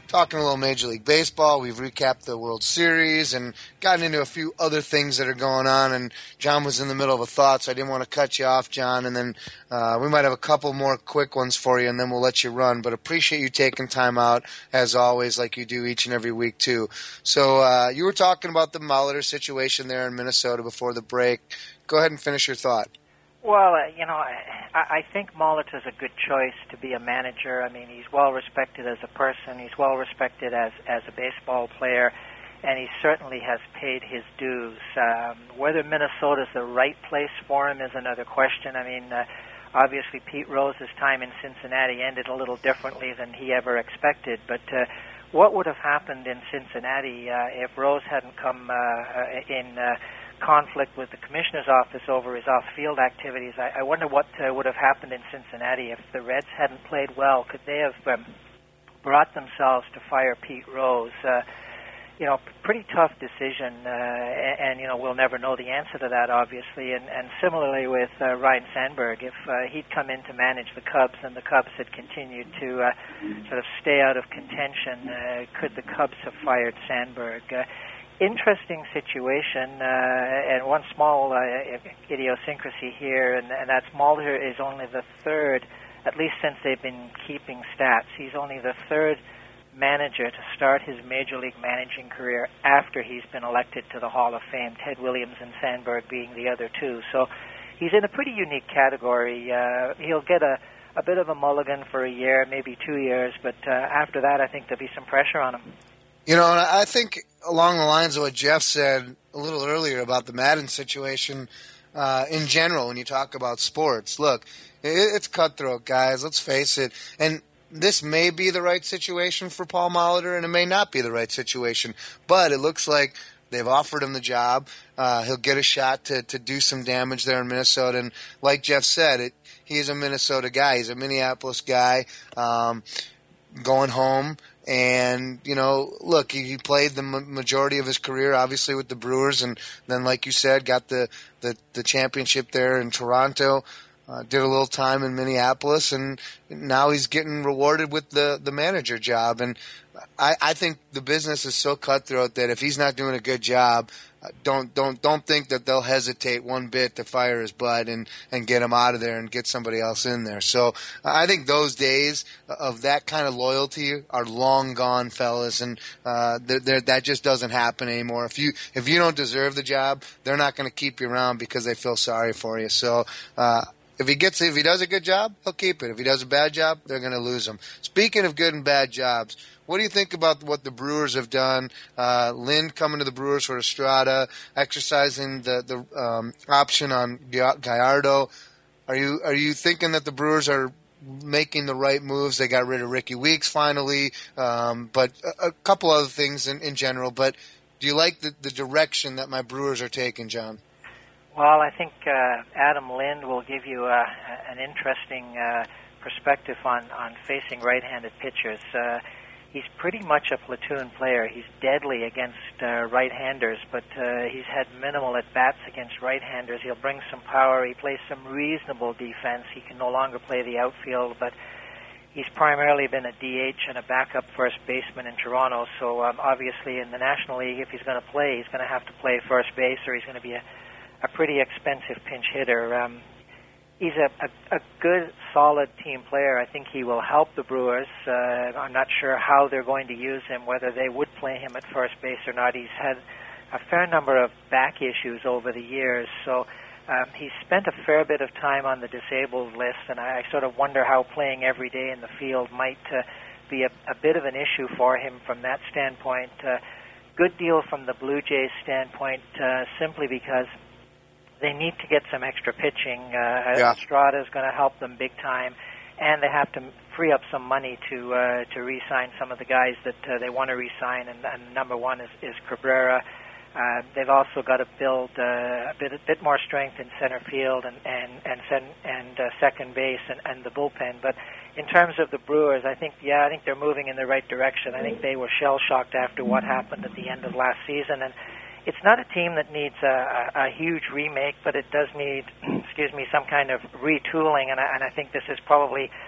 talking a little Major League Baseball. We've recapped the World Series and gotten into a few other things that are going on. And John was in the middle of a thought, so I didn't want to cut you off, John. And then uh, we might have a couple more quick ones for you, and then we'll let you run. But appreciate you taking time out, as always, like you do each and every week, too. So uh, you were talking about the Molitor situation there in Minnesota before the break. Go ahead and finish your thought. Well, uh, you know, I, I think Molitor's a good choice to be a manager. I mean, he's well respected as a person. He's well respected as as a baseball player, and he certainly has paid his dues. Um, whether Minnesota's the right place for him is another question. I mean, uh, obviously Pete Rose's time in Cincinnati ended a little differently than he ever expected, but uh, what would have happened in Cincinnati uh, if Rose hadn't come uh, in uh, conflict with the commissioner's office over his off-field activities? I, I wonder what uh, would have happened in Cincinnati if the Reds hadn't played well. Could they have um, brought themselves to fire Pete Rose? Uh, you know, pretty tough decision, uh, and, and, you know, we'll never know the answer to that, obviously. And, and similarly with uh, Ryne Sandberg, if uh, he'd come in to manage the Cubs and the Cubs had continued to uh, sort of stay out of contention, uh, could the Cubs have fired Sandberg? Uh, Interesting situation, uh, and one small uh, idiosyncrasy here, and, and that's Molitor is only the third, at least since they've been keeping stats, he's only the third manager to start his Major League managing career after he's been elected to the Hall of Fame, Ted Williams and Sandberg being the other two. So he's in a pretty unique category. Uh, he'll get a, a bit of a mulligan for a year, maybe two years, but uh, after that I think there'll be some pressure on him. You know, and I think along the lines of what Jeff said a little earlier about the Madden situation uh, in general, when you talk about sports, look, it's cutthroat, guys. Let's face it. And this may be the right situation for Paul Molitor, and it may not be the right situation. But it looks like they've offered him the job. Uh, he'll get a shot to, to do some damage there in Minnesota. And like Jeff said, it, he's a Minnesota guy. He's a Minneapolis guy um, going home. And, you know, look, he played the majority of his career, obviously, with the Brewers. And then, like you said, got the, the, the championship there in Toronto. Uh, did a little time in Minneapolis. And now he's getting rewarded with the, the manager job. And I, I think the business is so cutthroat that if he's not doing a good job, uh, don't don't don't think that they'll hesitate one bit to fire his butt and, and get him out of there and get somebody else in there. So uh, I think those days of that kind of loyalty are long gone, fellas, and uh, they're, they're, that just doesn't happen anymore. If you if you don't deserve the job, they're not going to keep you around because they feel sorry for you. So. Uh, If he gets, if he does a good job, he'll keep it. If he does a bad job, they're going to lose him. Speaking of good and bad jobs, what do you think about what the Brewers have done? Uh, Lind coming to the Brewers for Estrada, exercising the the um, option on Gallardo. Are you are you thinking that the Brewers are making the right moves? They got rid of Ricky Weeks finally, um, but a, a couple other things in, in general. But do you like the, the direction that my Brewers are taking, John? Well, I think uh, Adam Lind will give you uh, an interesting uh, perspective on, on facing right-handed pitchers. Uh, he's pretty much a platoon player. He's deadly against uh, right-handers, but uh, he's had minimal at-bats against right-handers. He'll bring some power. He plays some reasonable defense. He can no longer play the outfield, but he's primarily been a D H and a backup first baseman in Toronto. So um, obviously in the National League, if he's going to play, he's going to have to play first base, or he's going to be a a pretty expensive pinch hitter. Um, he's a, a, a good, solid team player. I think he will help the Brewers. Uh, I'm not sure how they're going to use him, whether they would play him at first base or not. He's had a fair number of back issues over the years, so um, he's spent a fair bit of time on the disabled list, and I, I sort of wonder how playing every day in the field might uh, be a, a bit of an issue for him from that standpoint. Uh, good deal from the Blue Jays standpoint, uh, simply because they need to get some extra pitching. Uh, yeah. Estrada is going to help them big time, and they have to free up some money to uh, to re-sign some of the guys that uh, they want to re-sign, and, and number one is, is Cabrera. Uh, they've also got to build uh, a bit a bit more strength in center field and and and, sen- and uh, second base and, and the bullpen. But in terms of the Brewers, I think yeah, I think they're moving in the right direction. I think they were shell-shocked after what happened at the end of last season, and it's not a team that needs a, a, a huge remake, but it does need, excuse me, some kind of retooling, and I, and I think this is probably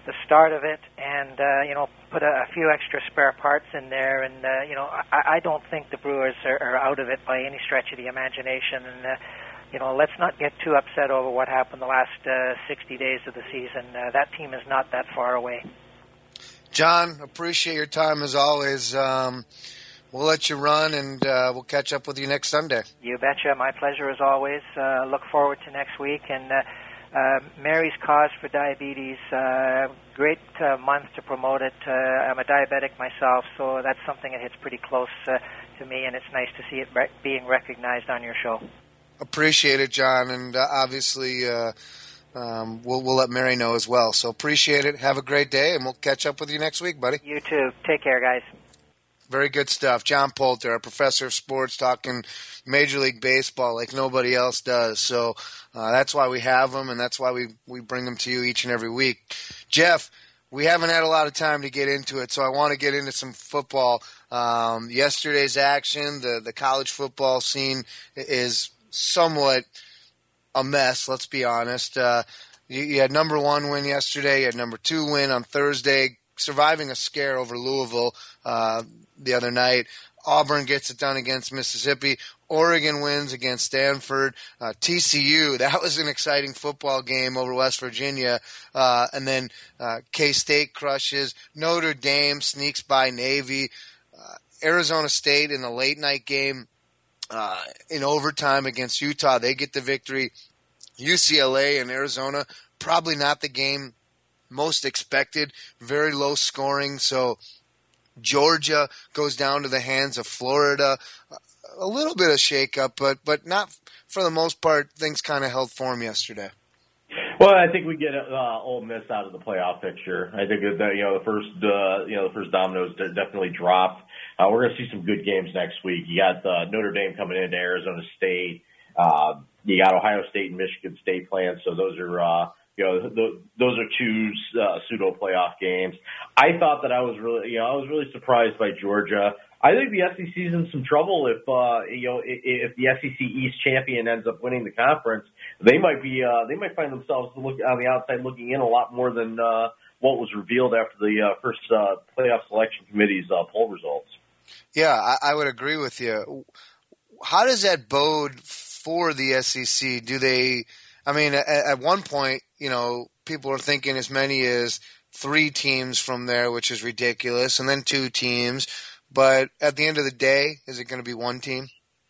the start of it, and uh, you know, put a, a few extra spare parts in there. And uh, you know, I, I don't think the Brewers are, are out of it by any stretch of the imagination. And uh, you know, let's not get too upset over what happened the last uh, sixty days of the season. Uh, that team is not that far away. John, appreciate your time as always. Um, we'll let you run, and uh, we'll catch up with you next Sunday. You betcha. My pleasure as always. Uh, look forward to next week. And uh, uh, Mary's Cause for Diabetes, uh, great uh, month to promote it. Uh, I'm a diabetic myself, so that's something that hits pretty close uh, to me, and it's nice to see it re- being recognized on your show. Appreciate it, John, and uh, obviously uh, um, we'll, we'll let Mary know as well. So appreciate it. Have a great day, and we'll catch up with you next week, buddy. You too. Take care, guys. Very good stuff. John Poulter, our professor of sports, talking Major League Baseball like nobody else does. So uh, that's why we have him, and that's why we, we bring them to you each and every week. Jeff, we haven't had a lot of time to get into it, so I want to get into some football. Um, yesterday's action, the, the college football scene is somewhat a mess, let's be honest. Uh, you, you had number one win yesterday. You had number two win on Thursday, surviving a scare over Louisville uh, the other night. Auburn gets it done against Mississippi. Oregon wins against Stanford. Uh, T C U, that was an exciting football game over West Virginia. Uh, and then uh, K-State crushes. Notre Dame sneaks by Navy. Uh, Arizona State in the late night game uh, in overtime against Utah, they get the victory. U C L A and Arizona, probably not the game most expected, very low scoring. So Georgia goes down to the hands of Florida. A little bit of shakeup, but but not for the most part. Things kind of held form yesterday. Well, I think we get uh, Ole Miss out of the playoff picture. I think that you know the first uh, you know the first dominoes definitely dropped. Uh, we're going to see some good games next week. You got uh, Notre Dame coming into Arizona State. Uh, you got Ohio State and Michigan State playing. So those are uh, you know th- those are two uh, pseudo playoff games. I thought that I was really you know I was really surprised by Georgia. I think the S E C is in some trouble if uh, you know if, if the S E C East champion ends up winning the conference. They might be uh, they might find themselves look on the outside looking in a lot more than uh, what was revealed after the uh, first uh, playoff selection committee's uh, poll results. Yeah, I, I would agree with you. How does that bode for the S E C? Do they? I mean, at, at one point, you know, people are thinking as many as three teams from there, which is ridiculous, and then two teams. But at the end of the day, is it going to be one team?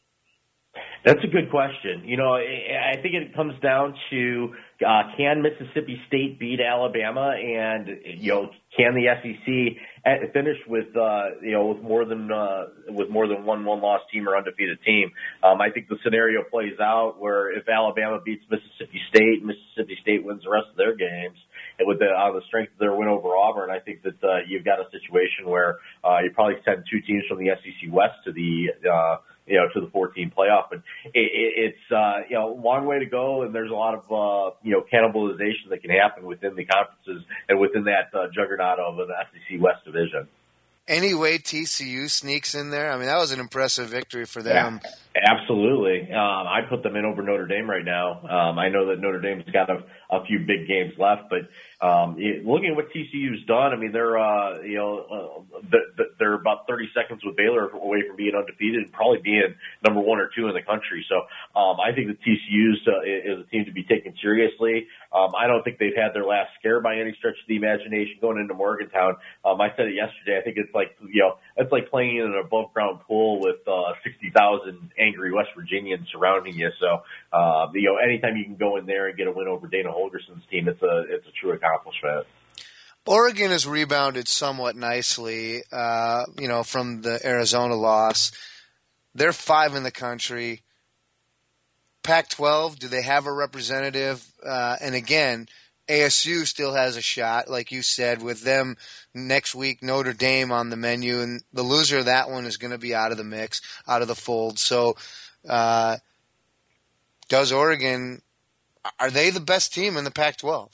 That's a good question. You know, I think it comes down to uh, can Mississippi State beat Alabama, and you know, can the S E C finish with uh, you know with more than uh, with more than one one-loss team or undefeated team? Um, I think the scenario plays out where if Alabama beats Mississippi State, Mississippi State wins the rest of their games. And with the, on the strength of their win over Auburn, I think that uh, you've got a situation where uh, you probably send two teams from the S E C West to the uh, you know to the four-team playoff. But it, it, it's uh, you know a long way to go, and there's a lot of uh, you know cannibalization that can happen within the conferences and within that uh, juggernaut of an S E C West division. Any way T C U sneaks in there? I mean, that was an impressive victory for them. Yeah, absolutely. Um, I put them in over Notre Dame right now. Um, I know that Notre Dame's got a, a few big games left, but um, it, looking at what T C U's done, I mean, they're uh, you know uh, they're about thirty seconds with Baylor away from being undefeated and probably being number one or two in the country. So um, I think that T C U's uh, is a team to be taken seriously. Um, I don't think they've had their last scare by any stretch of the imagination going into Morgantown. Um, I said it yesterday. I think it's like you know it's like playing in an above ground pool with uh, sixty thousand angry West Virginians surrounding you. So uh, you know anytime you can go in there and get a win over Dana Holgerson's team, it's a it's a true accomplishment. Oregon has rebounded somewhat nicely, uh, you know, from the Arizona loss. They're five in the country. Pac twelve, do they have a representative? Uh, and again, A S U still has a shot, like you said, with them next week, Notre Dame on the menu, and the loser of that one is going to be out of the mix, out of the fold. So uh, does Oregon – are they the best team in the Pac twelve?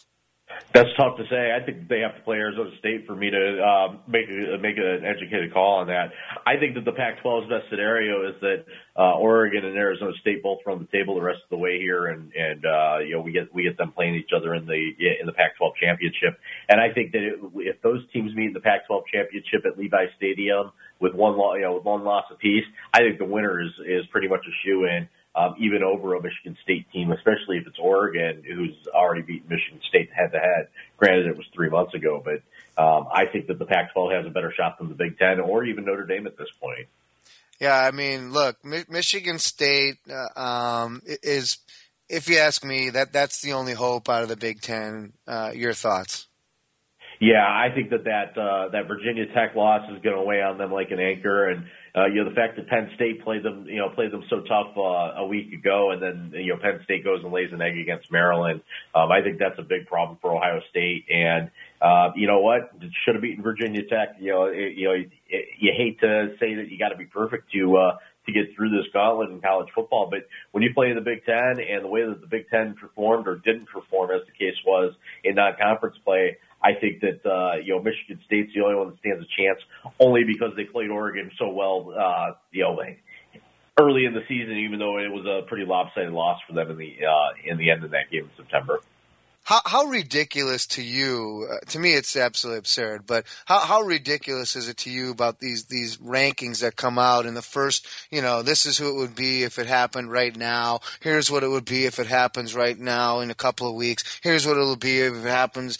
That's tough to say. I think they have to play Arizona State for me to uh, make a, make an educated call on that. I think that the Pac twelve's best scenario is that uh, Oregon and Arizona State both run the table the rest of the way here, and and uh, you know we get we get them playing each other in the in the Pac twelve championship. And I think that it, if those teams meet in the Pac twelve championship at Levi Stadium with one lo- you know with one loss apiece, I think the winner is is pretty much a shoo-in. Um, even over a Michigan State team, especially if it's Oregon, who's already beaten Michigan State head-to-head. Granted, it was three months ago, but um, I think that the Pac twelve has a better shot than the Big Ten or even Notre Dame at this point. Yeah, I mean, look, Mi- Michigan State uh, um, is, if you ask me, that that's the only hope out of the Big Ten. Uh, your thoughts? Yeah, I think that that, uh, that Virginia Tech loss is going to weigh on them like an anchor, and Uh, you know, the fact that Penn State played them, you know, played them so tough uh, a week ago, and then, you know, Penn State goes and lays an egg against Maryland. Um, I think that's a big problem for Ohio State. And, uh, you know what? It should have beaten Virginia Tech. You know, it, you know, it, you hate to say that you got to be perfect to, uh, to get through this gauntlet in college football. But when you play in the Big Ten and the way that the Big Ten performed or didn't perform, as the case was in non-conference play, I think that, uh, you know, Michigan State's the only one that stands a chance only because they played Oregon so well, uh, you know, early in the season, even though it was a pretty lopsided loss for them in the, uh, in the end of that game in September. How, how ridiculous to you, uh, to me it's absolutely absurd, but how, how ridiculous is it to you about these, these rankings that come out in the first, you know, this is who it would be if it happened right now. Here's what it would be if it happens right now in a couple of weeks. Here's what it will be if it happens.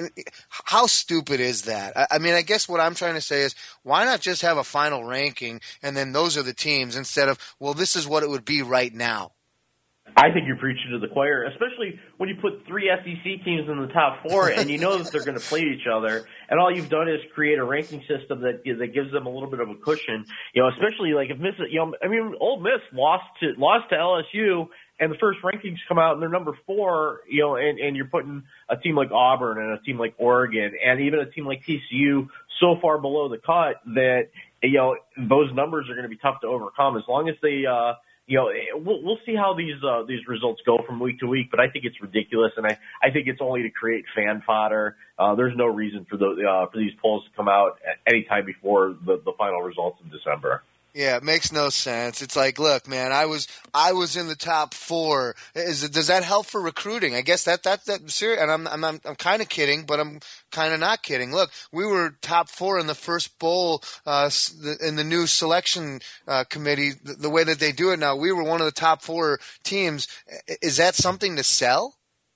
How stupid is that? I, I mean, I guess what I'm trying to say is why not just have a final ranking and then those are the teams instead of, well, this is what it would be right now. I think you're preaching to the choir, especially when you put three S E C teams in the top four and you know that they're going to play each other, and all you've done is create a ranking system that that gives them a little bit of a cushion. You know, especially like if Miss, you know, I mean, Ole Miss lost to lost to L S U, and the first rankings come out and they're number four. You know, and and you're putting a team like Auburn and a team like Oregon and even a team like T C U so far below the cut that you know those numbers are going to be tough to overcome as long as they. Uh, You know, we'll, we'll see how these uh, these results go from week to week, but I think it's ridiculous, and I, I think it's only to create fan fodder. Uh, there's no reason for the uh, for these polls to come out at any time before the, the final results in December. Yeah, it makes no sense. It's like, look, man, I was I was in the top four. Is it, does that help for recruiting? I guess that that that serious. And I'm I'm I'm, I'm kind of kidding, but I'm kind of not kidding. Look, we were top four in the first bowl uh, in the new selection uh, committee. The, the way that they do it now, we were one of the top four teams. Is that something to sell?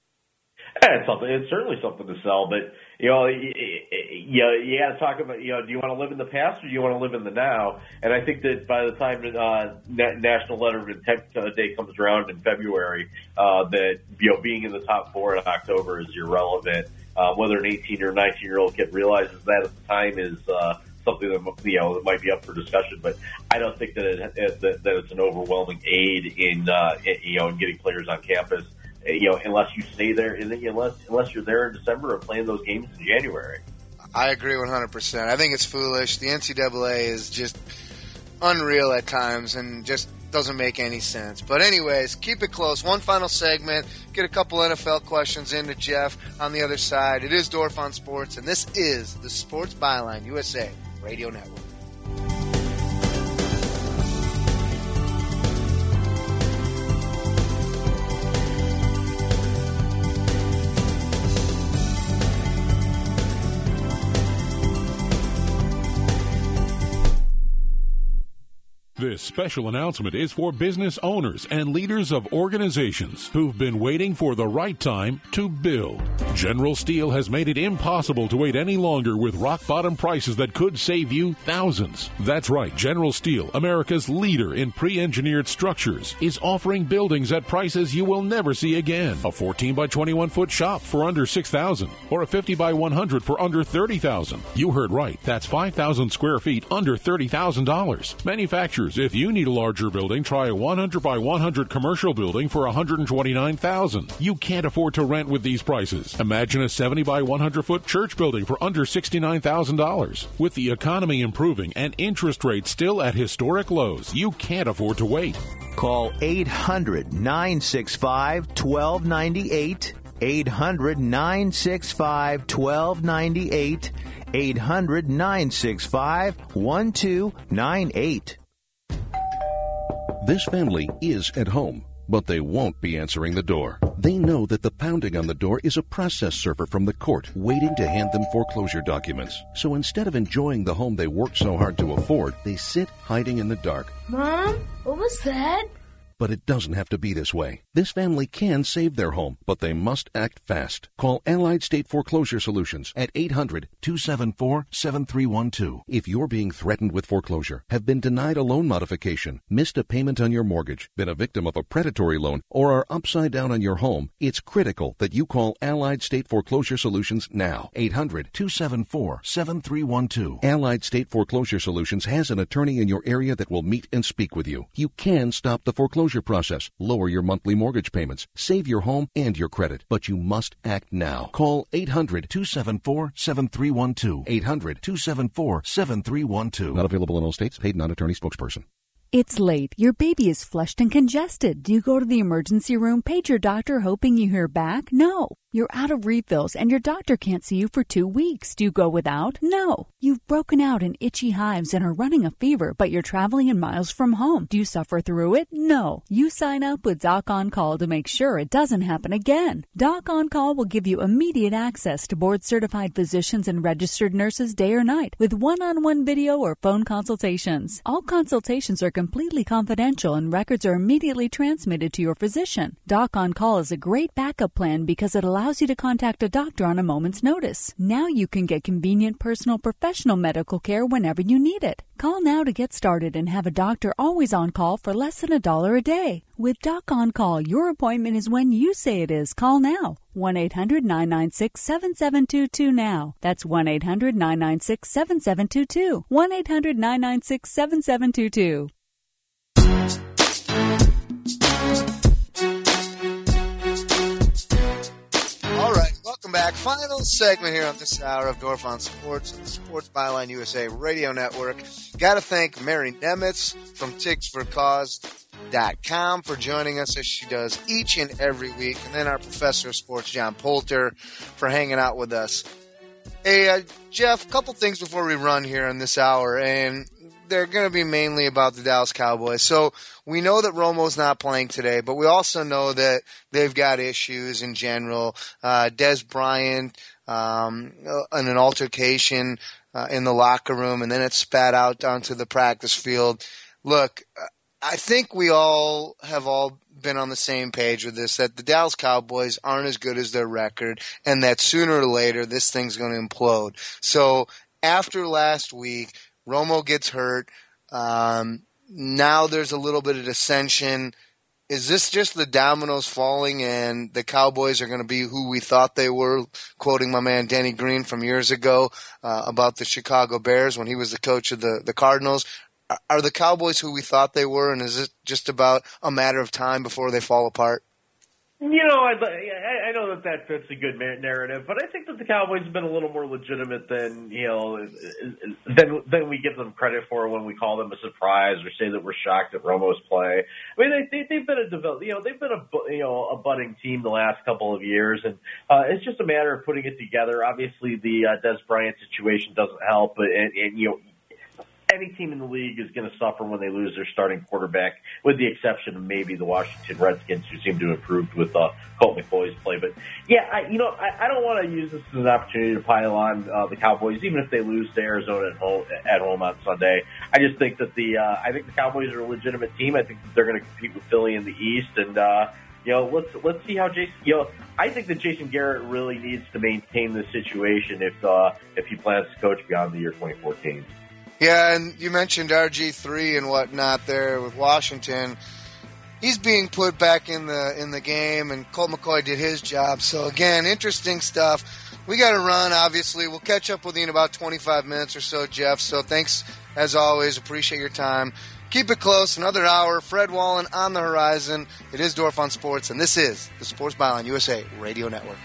Yeah, it's something. It's certainly something to sell, but. You know, you, you, you got to talk about, you know, do you want to live in the past or do you want to live in the now? And I think that by the time uh, National Letter of Intent Day comes around in February, uh, that, you know, being in the top four in October is irrelevant. Uh, whether an eighteen or nineteen-year-old kid realizes that at the time is uh, something that, you know, that might be up for discussion. But I don't think that, it, that, that it's an overwhelming aid in, uh, in, you know, in getting players on campus. You know, unless you stay there, unless unless you're there in December or playing those games in January. I agree one hundred percent. I think it's foolish. The N C double A is just unreal at times and just doesn't make any sense. But anyways, keep it close. One final segment. Get a couple N F L questions into Jeff on the other side. It is Dorf on Sports, and this is the Sports Byline U S A Radio Network. This special announcement is for business owners and leaders of organizations who've been waiting for the right time to build. General Steel has made it impossible to wait any longer with rock-bottom prices that could save you thousands. That's right, General Steel, America's leader in pre-engineered structures, is offering buildings at prices you will never see again. A fourteen by twenty-one foot shop for under six thousand dollars or a fifty by one hundred for under thirty thousand dollars. You heard right, that's five thousand square feet under thirty thousand dollars. Manufacturers, if you need a larger building, try a one hundred by one hundred commercial building for one hundred twenty-nine thousand dollars. You can't afford to rent with these prices. Imagine a seventy by one hundred foot church building for under sixty-nine thousand dollars. With the economy improving and interest rates still at historic lows, you can't afford to wait. Call eight hundred, nine six five, one two nine eight. eight hundred, nine six five, one two nine eight. eight hundred, nine six five, one two nine eight. This family is at home, but they won't be answering the door. They know that the pounding on the door is a process server from the court waiting to hand them foreclosure documents. So instead of enjoying the home they worked so hard to afford, they sit hiding in the dark. Mom, what was that? But it doesn't have to be this way. This family can save their home, but they must act fast. Call Allied State Foreclosure Solutions at eight hundred, two seven four, seven three one two. If you're being threatened with foreclosure, have been denied a loan modification, missed a payment on your mortgage, been a victim of a predatory loan, or are upside down on your home, it's critical that you call Allied State Foreclosure Solutions now. eight hundred, two seven four, seven three one two. Allied State Foreclosure Solutions has an attorney in your area that will meet and speak with you. You can stop the foreclosure process, lower your monthly mortgage payments, save your home and your credit, but you must act now. Call eight hundred, two seven four, seven three one two. eight hundred, two seven four, seven three one two. Not available in all states. Paid non-attorney spokesperson. It's late. Your baby is flushed and congested. Do you go to the emergency room, page your doctor hoping you hear back? No. You're out of refills and your doctor can't see you for two weeks. Do you go without? No. You've broken out in itchy hives and are running a fever, but you're traveling in miles from home. Do you suffer through it? No. You sign up with Doc On Call to make sure it doesn't happen again. Doc On Call will give you immediate access to board-certified physicians and registered nurses day or night with one-on-one video or phone consultations. All consultations are completely confidential and records are immediately transmitted to your physician. Doc On Call is a great backup plan because it allows you to contact a doctor on a moment's notice. Now you can get convenient personal professional medical care whenever you need it. Call now to get started and have a doctor always on call for less than a dollar a day. With Doc On Call, your appointment is when you say it is. Call now. one eight hundred, nine nine six, seven seven two two now. That's one eight hundred, nine nine six, seven seven two two. one eight hundred, nine nine six, seven seven two two. All right, welcome back. Final segment here on this hour of Dorf on Sports and the Sports Byline U S A Radio Network. Got to thank Mary Nemitz from Ticks for Cause dot com for joining us as she does each and every week, and then our professor of sports, John Poulter, for hanging out with us. Hey, uh, Jeff, a couple things before we run here in this hour, and they're going to be mainly about the Dallas Cowboys. So we know that Romo's not playing today, but we also know that they've got issues in general. Uh, Dez Bryant, um, in an altercation uh, in the locker room, and then it spat out onto the practice field. Look, I think we all have all been on the same page with this, that the Dallas Cowboys aren't as good as their record, and that sooner or later this thing's going to implode. So after last week, Romo gets hurt. Um, now there's a little bit of dissension. Is this just the dominoes falling and the Cowboys are going to be who we thought they were, quoting my man Denny Green from years ago uh, about the Chicago Bears when he was the coach of the, the Cardinals? Are the Cowboys who we thought they were, and is it just about a matter of time before they fall apart? You know, I, I know that that fits a good narrative, but I think that the Cowboys have been a little more legitimate than you know than than we give them credit for when we call them a surprise or say that we're shocked at Romo's play. I mean, they, they they've been a develop, you know, they've been a you know a budding team the last couple of years, and uh, it's just a matter of putting it together. Obviously, the uh, Dez Bryant situation doesn't help, but and, and you know. Any team in the league is going to suffer when they lose their starting quarterback, with the exception of maybe the Washington Redskins, who seem to have improved with uh, Colt McCoy's play. But, yeah, I, you know, I, I don't want to use this as an opportunity to pile on uh, the Cowboys, even if they lose to Arizona at home, at home on Sunday. I just think that the uh, I think the Cowboys are a legitimate team. I think that they're going to compete with Philly in the East, and uh, you know, let's let's see how Jason. You know, I think that Jason Garrett really needs to maintain this situation if uh, if he plans to coach beyond the year twenty fourteen. Yeah, and you mentioned R G three and whatnot there with Washington. He's being put back in the in the game, and Colt McCoy did his job. So, again, interesting stuff. We got to run, obviously. We'll catch up with you in about twenty-five minutes or so, Jeff. So thanks, as always. Appreciate your time. Keep it close. Another hour. Fred Wallen on the horizon. It is Dorf on Sports, and this is the Sports Byline U S A Radio Network.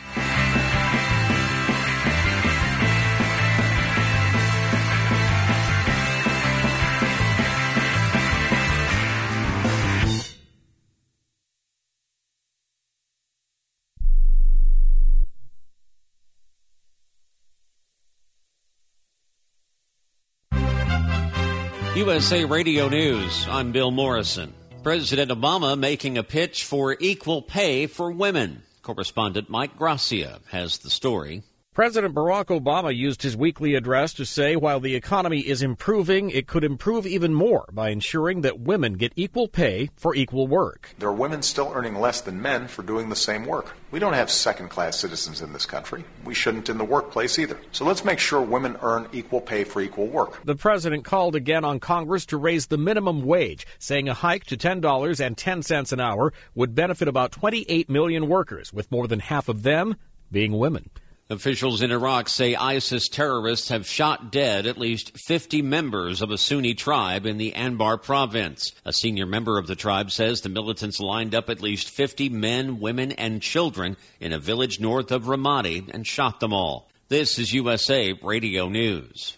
U S A Radio News, I'm Bill Morrison. President Obama making a pitch for equal pay for women. Correspondent Mike Gracia has the story. President Barack Obama used his weekly address to say while the economy is improving, it could improve even more by ensuring that women get equal pay for equal work. There are women still earning less than men for doing the same work. We don't have second-class citizens in this country. We shouldn't in the workplace either. So let's make sure women earn equal pay for equal work. The president called again on Congress to raise the minimum wage, saying a hike to ten dollars and ten cents an hour would benefit about twenty-eight million workers, with more than half of them being women. Officials in Iraq say ISIS terrorists have shot dead at least fifty members of a Sunni tribe in the Anbar province. A senior member of the tribe says the militants lined up at least fifty men, women, and children in a village north of Ramadi and shot them all. This is U S A Radio News.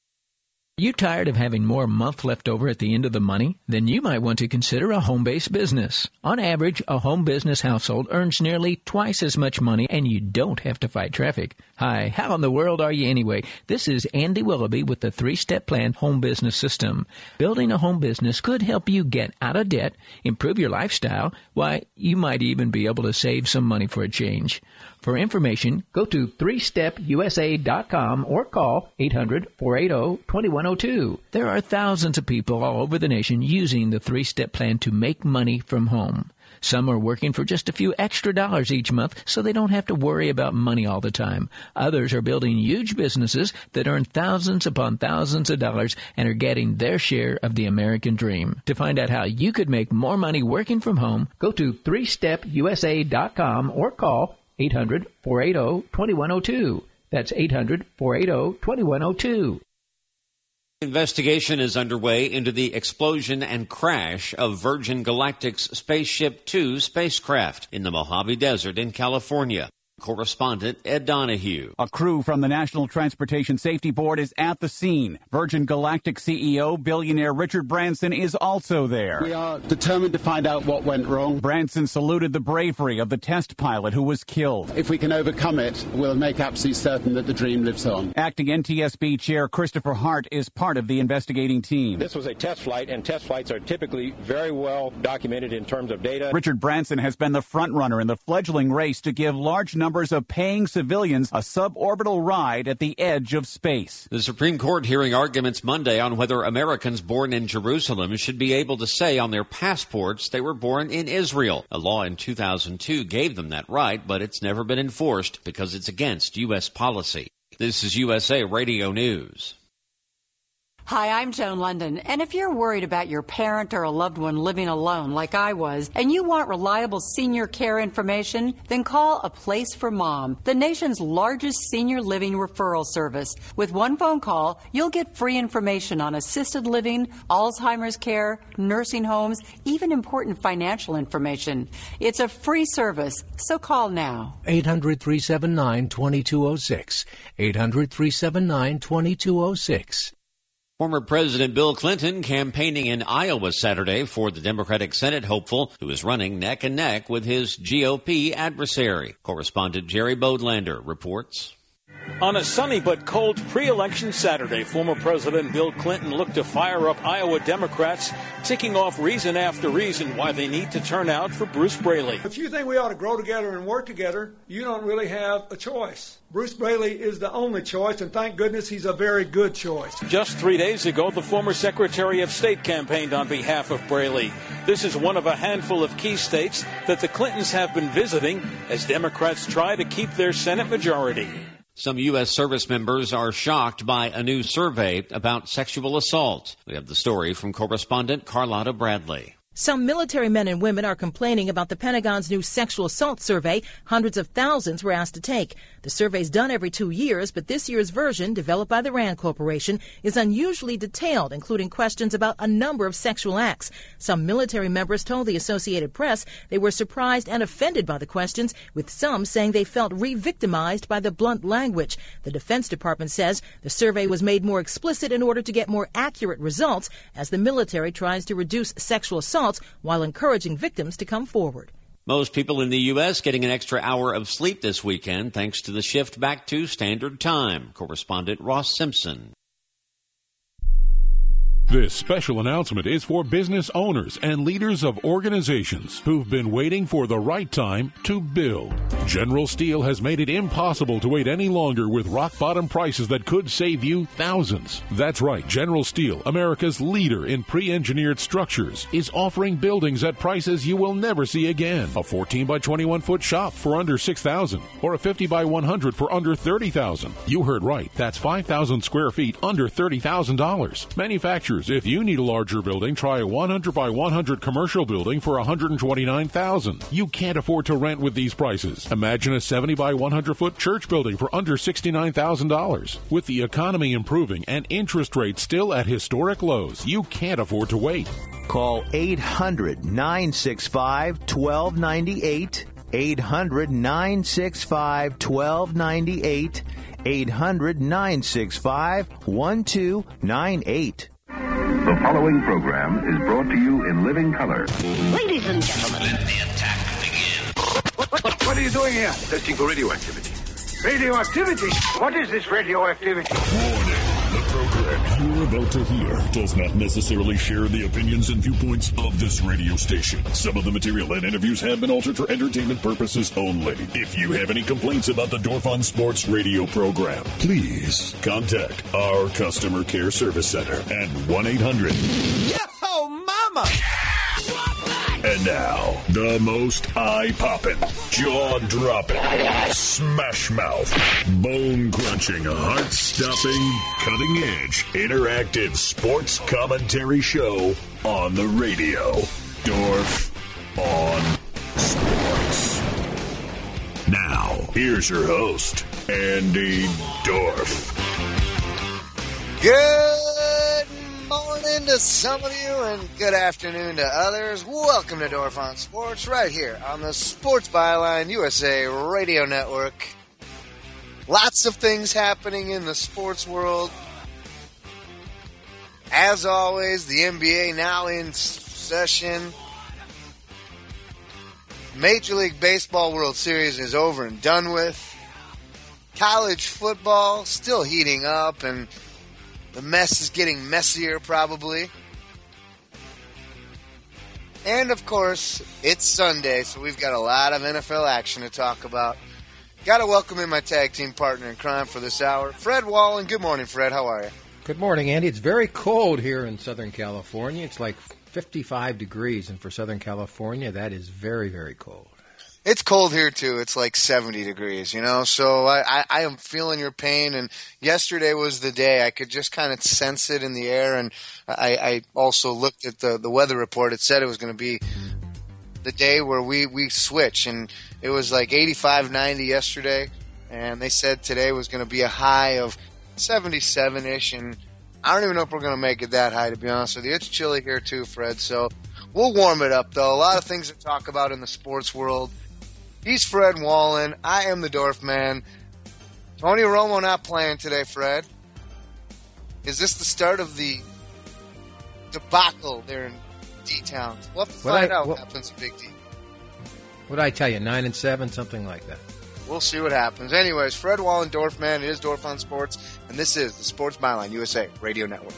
Are you tired of having more month left over at the end of the money? Then you might want to consider a home-based business. On average, a home business household earns nearly twice as much money, and you don't have to fight traffic. Hi, how in the world are you anyway? This is Andy Willoughby with the three-step plan home business system. Building a home business could help you get out of debt, improve your lifestyle. Why, you might even be able to save some money for a change. For information, go to three step U S A dot com or call eight hundred, four eight zero, two one zero two. There are thousands of people all over the nation using the three-step plan to make money from home. Some are working for just a few extra dollars each month so they don't have to worry about money all the time. Others are building huge businesses that earn thousands upon thousands of dollars and are getting their share of the American dream. To find out how you could make more money working from home, go to three step U S A dot com or call eight hundred, four eight zero, two one zero two. That's eight hundred, four eight zero, two one zero two. Investigation is underway into the explosion and crash of Virgin Galactic's Spaceship Two spacecraft in the Mojave Desert in California. Correspondent Ed Donahue. A crew from the National Transportation Safety Board is at the scene. Virgin Galactic C E O, billionaire Richard Branson is also there. We are determined to find out what went wrong. Branson saluted the bravery of the test pilot who was killed. If we can overcome it, we'll make absolutely certain that the dream lives on. Acting N T S B Chair Christopher Hart is part of the investigating team. This was a test flight, and test flights are typically very well documented in terms of data. Richard Branson has been the front runner in the fledgling race to give large numbers Numbers of paying civilians a suborbital ride at the edge of space. The Supreme Court hearing arguments Monday on whether Americans born in Jerusalem should be able to say on their passports they were born in Israel. A law in two thousand two gave them that right, but it's never been enforced because it's against U S policy. This is U S A Radio News. Hi, I'm Joan London, and if you're worried about your parent or a loved one living alone like I was, and you want reliable senior care information, then call A Place for Mom, the nation's largest senior living referral service. With one phone call, you'll get free information on assisted living, Alzheimer's care, nursing homes, even important financial information. It's a free service, so call now. eight hundred, three seven nine, two two zero six. eight hundred, three seven nine, two two zero six. Former President Bill Clinton campaigning in Iowa Saturday for the Democratic Senate hopeful who is running neck and neck with his G O P adversary. Correspondent Jerry Bodlander reports. On a sunny but cold pre-election Saturday, former President Bill Clinton looked to fire up Iowa Democrats, ticking off reason after reason why they need to turn out for Bruce Braley. If you think we ought to grow together and work together, you don't really have a choice. Bruce Braley is the only choice, and thank goodness he's a very good choice. Just three days ago, the former Secretary of State campaigned on behalf of Braley. This is one of a handful of key states that the Clintons have been visiting as Democrats try to keep their Senate majority. Some U S service members are shocked by a new survey about sexual assault. We have the story from correspondent Carlotta Bradley. Some military men and women are complaining about the Pentagon's new sexual assault survey hundreds of thousands were asked to take. The survey's done every two years, but this year's version, developed by the RAND Corporation, is unusually detailed, including questions about a number of sexual acts. Some military members told the Associated Press they were surprised and offended by the questions, with some saying they felt re-victimized by the blunt language. The Defense Department says the survey was made more explicit in order to get more accurate results as the military tries to reduce sexual assault while encouraging victims to come forward. Most people in the U S getting an extra hour of sleep this weekend thanks to the shift back to standard time. Correspondent Ross Simpson. This special announcement is for business owners and leaders of organizations who've been waiting for the right time to build. General Steel has made it impossible to wait any longer with rock-bottom prices that could save you thousands. That's right, General Steel, America's leader in pre-engineered structures, is offering buildings at prices you will never see again. A fourteen by twenty-one foot shop for under six thousand dollars or a fifty by one hundred for under thirty thousand dollars. You heard right, that's five thousand square feet under thirty thousand dollars. Manufacturers, if you need a larger building, try a one hundred by one hundred commercial building for one hundred twenty-nine thousand dollars. You can't afford to rent with these prices. Imagine a seventy by one hundred foot church building for under sixty-nine thousand dollars. With the economy improving and interest rates still at historic lows, you can't afford to wait. Call eight hundred, nine six five, one two nine eight. eight hundred, nine six five, one two nine eight. eight hundred, nine six five, one two nine eight. The following program is brought to you in living color. Ladies and gentlemen, let the attack begin. What, what, what are you doing here? Testing for radioactivity. Radioactivity? What is this radioactivity? Warning. The program you're about to hear does not necessarily share the opinions and viewpoints of this radio station. Some of the material and interviews have been altered for entertainment purposes only. If you have any complaints about the Dorf on Sports radio program, please contact our customer care service center at one eight hundred. Yo, mama! And now, the most eye-popping, jaw-dropping, smash-mouth, bone-crunching, heart-stopping, cutting-edge, interactive sports commentary show on the radio. Dorf on Sports. Now, here's your host, Andy Dorf. Good morning to some of you and good afternoon to others. Welcome to Dorf on Sports right here on the Sports Byline U S A Radio Network. Lots of things happening in the sports world. As always, the N B A now in session. Major League Baseball World Series is over and done with. College football still heating up, and the mess is getting messier, probably. And, of course, it's Sunday, so we've got a lot of N F L action to talk about. Got to welcome in my tag team partner in crime for this hour, Fred Wallen. Good morning, Fred. How are you? Good morning, Andy. It's very cold here in Southern California. It's like fifty-five degrees, and for Southern California, that is very, very cold. It's cold here, too. It's like seventy degrees, you know, so I, I, I am feeling your pain, and yesterday was the day. I could just kind of sense it in the air, and I, I also looked at the, the weather report. It said it was going to be the day where we, we switch, and it was like eighty-five, ninety yesterday, and they said today was going to be a high of seventy-seven-ish, and I don't even know if we're going to make it that high, to be honest with you. It's chilly here, too, Fred, so we'll warm it up, though. A lot of things to talk about in the sports world. He's Fred Wallen. I am the Dorf Man. Tony Romo not playing today, Fred. Is this the start of the debacle there in D-Town? We'll have to What find I- out what- what happens in Big D. What did I tell you, nine and seven, something like that? We'll see what happens. Anyways, Fred Wallen, Dorf Man. It is Dorf on Sports, and this is the Sports Byline U S A Radio Network.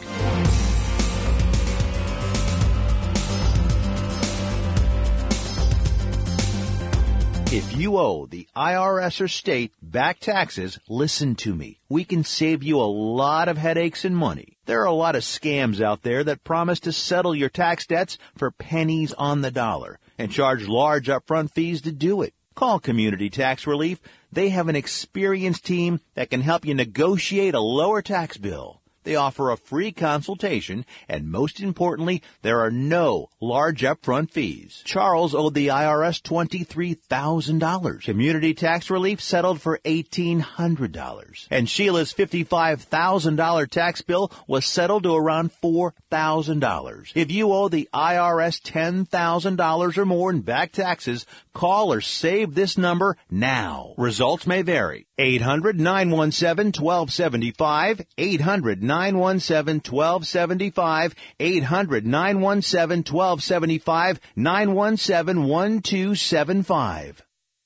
If you owe the I R S or state back taxes, listen to me. We can save you a lot of headaches and money. There are a lot of scams out there that promise to settle your tax debts for pennies on the dollar and charge large upfront fees to do it. Call Community Tax Relief. They have an experienced team that can help you negotiate a lower tax bill. They offer a free consultation, and most importantly, there are no large upfront fees. Charles owed the I R S twenty-three thousand dollars. Community Tax Relief settled for eighteen hundred dollars. And Sheila's fifty-five thousand dollars tax bill was settled to around four thousand dollars. If you owe the I R S ten thousand dollars or more in back taxes, call or save this number now. Results may vary. eight hundred, nine one seven, one two seven five, eight hundred, nine one seven, one two seven five, eight hundred, nine one seven, one two seven five, nine one seven, one two seven five.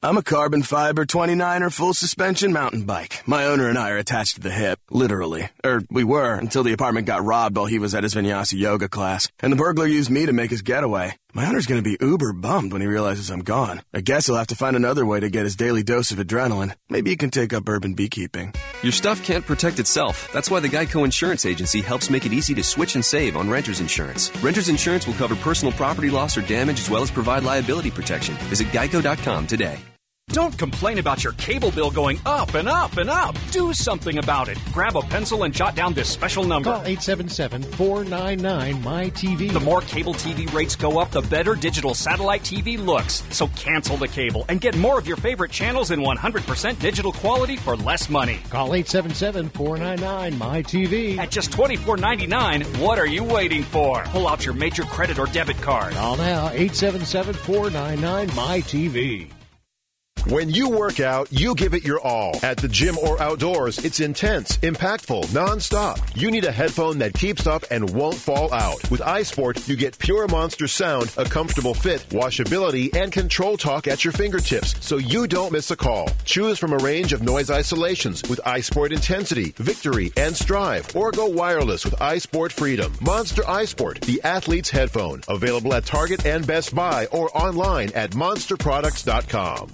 I'm a carbon fiber twenty-niner full suspension mountain bike. My owner and I are attached to the hip, literally. Or we were, until the apartment got robbed while he was at his vinyasa yoga class. And the burglar used me to make his getaway. My owner's gonna be uber bummed when he realizes I'm gone. I guess he'll have to find another way to get his daily dose of adrenaline. Maybe he can take up urban beekeeping. Your stuff can't protect itself. That's why the Geico Insurance Agency helps make it easy to switch and save on renter's insurance. Renter's insurance will cover personal property loss or damage as well as provide liability protection. Visit geico dot com today. Don't complain about your cable bill going up and up and up. Do something about it. Grab a pencil and jot down this special number. Call eight seven seven, four nine nine, M Y T V. The more cable T V rates go up, the better digital satellite T V looks. So cancel the cable and get more of your favorite channels in one hundred percent digital quality for less money. Call eight seven seven, four nine nine, M Y T V. At just twenty-four ninety-nine, what are you waiting for? Pull out your major credit or debit card. Call now, eight seven seven, four nine nine, M Y T V. When you work out, you give it your all. At the gym or outdoors, it's intense, impactful, nonstop. You need a headphone that keeps up and won't fall out. With iSport, you get pure monster sound, a comfortable fit, washability, and control talk at your fingertips, so you don't miss a call. Choose from a range of noise isolations with iSport Intensity, Victory, and Strive, or go wireless with iSport Freedom. Monster iSport, the athlete's headphone. Available at Target and Best Buy or online at monster products dot com.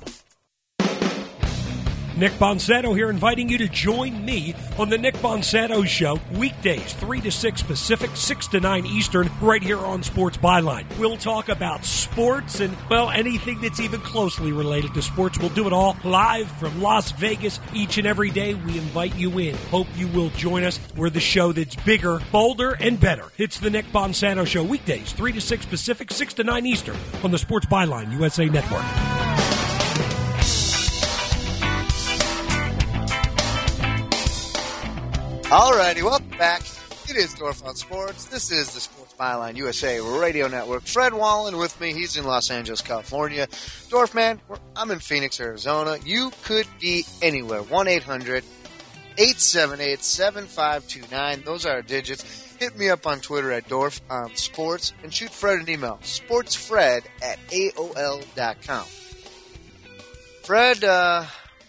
Nick Bonsato here, inviting you to join me on the Nick Bonsato Show, weekdays, three to six Pacific, six to nine Eastern, right here on Sports Byline. We'll talk about sports and, well, anything that's even closely related to sports. We'll do it all live from Las Vegas each and every day. We invite you in. Hope you will join us. We're the show that's bigger, bolder, and better. It's the Nick Bonsato Show, weekdays, three to six Pacific, six to nine Eastern, on the Sports Byline U S A Network. Alrighty, welcome back. It is Dorf on Sports. This is the Sports Byline U S A Radio Network. Fred Wallen with me. He's in Los Angeles, California. Dorf, man, I'm in Phoenix, Arizona. You could be anywhere. one eight hundred, eight seven eight, seven five two nine. Those are our digits. Hit me up on Twitter at Dorf on Sports and shoot Fred an email. sportsfred at A O L dot com. Fred, uh,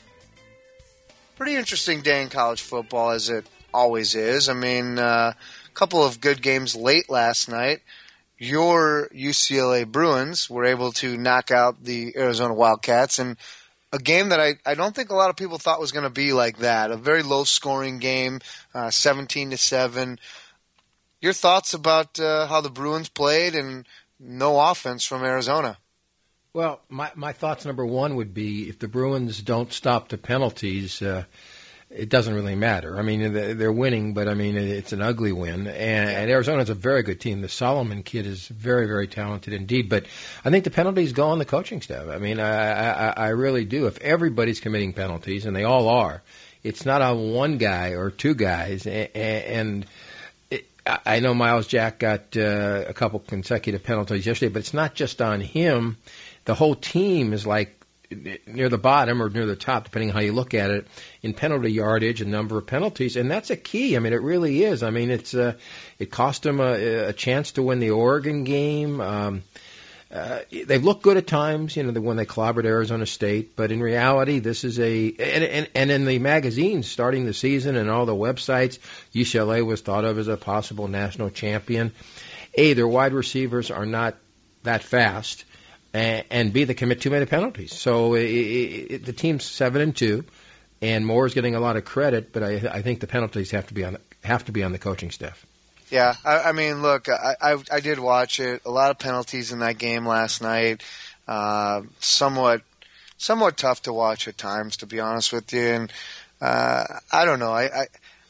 pretty interesting day in college football as it always is. I mean, a uh, couple of good games late last night. Your U C L A Bruins were able to knock out the Arizona Wildcats, and a game that I, I don't think a lot of people thought was going to be like that. A very low-scoring game, uh, seventeen to seven. Your thoughts about uh, how the Bruins played and no offense from Arizona? Well, my, my thoughts, number one, would be if the Bruins don't stop the penalties, uh, it doesn't really matter. I mean, they're winning, but, I mean, it's an ugly win. And, and Arizona's a very good team. The Solomon kid is very, very talented indeed. But I think the penalties go on the coaching staff. I mean, I, I, I really do. If everybody's committing penalties, and they all are, it's not on one guy or two guys. And, and it, I know Miles Jack got uh, a couple consecutive penalties yesterday, but it's not just on him. The whole team is like near the bottom or near the top, depending on how you look at it, in penalty yardage and number of penalties, and that's a key. I mean, it really is. I mean, it's uh, it cost them a, a chance to win the Oregon game. Um, uh, they've looked good at times, you know, when they clobbered Arizona State, but in reality, this is a and, and, and in the magazines starting the season and all the websites, U C L A was thought of as a possible national champion. A, their wide receivers are not that fast. And B, they commit too many penalties. So it, it, the team's seven and two, and Moore's getting a lot of credit, but I, I think the penalties have to be on have to be on the coaching staff. Yeah, I, I mean, look, I, I I did watch it. A lot of penalties in that game last night. Uh, somewhat somewhat tough to watch at times, to be honest with you. And uh, I don't know. I.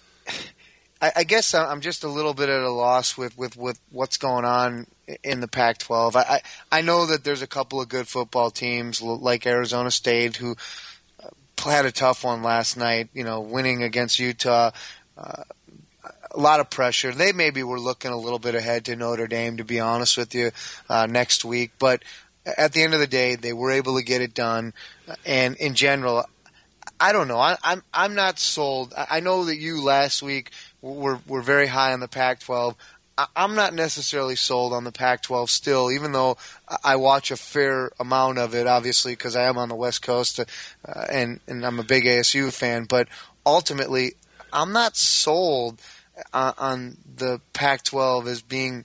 I I guess I'm just a little bit at a loss with, with, with what's going on in the Pac twelve. I, I I know that there's a couple of good football teams like Arizona State who had a tough one last night, you know, winning against Utah. Uh, a lot of pressure. They maybe were looking a little bit ahead to Notre Dame, to be honest with you, uh, next week. But at the end of the day, they were able to get it done. And in general, I don't know. I, I'm I'm not sold. I know that you last week were were very high on the Pac twelve. I'm not necessarily sold on the Pac twelve still, even though I watch a fair amount of it, obviously, because I am on the West Coast uh, and, and I'm a big A S U fan. But ultimately, I'm not sold uh, on the Pac twelve as being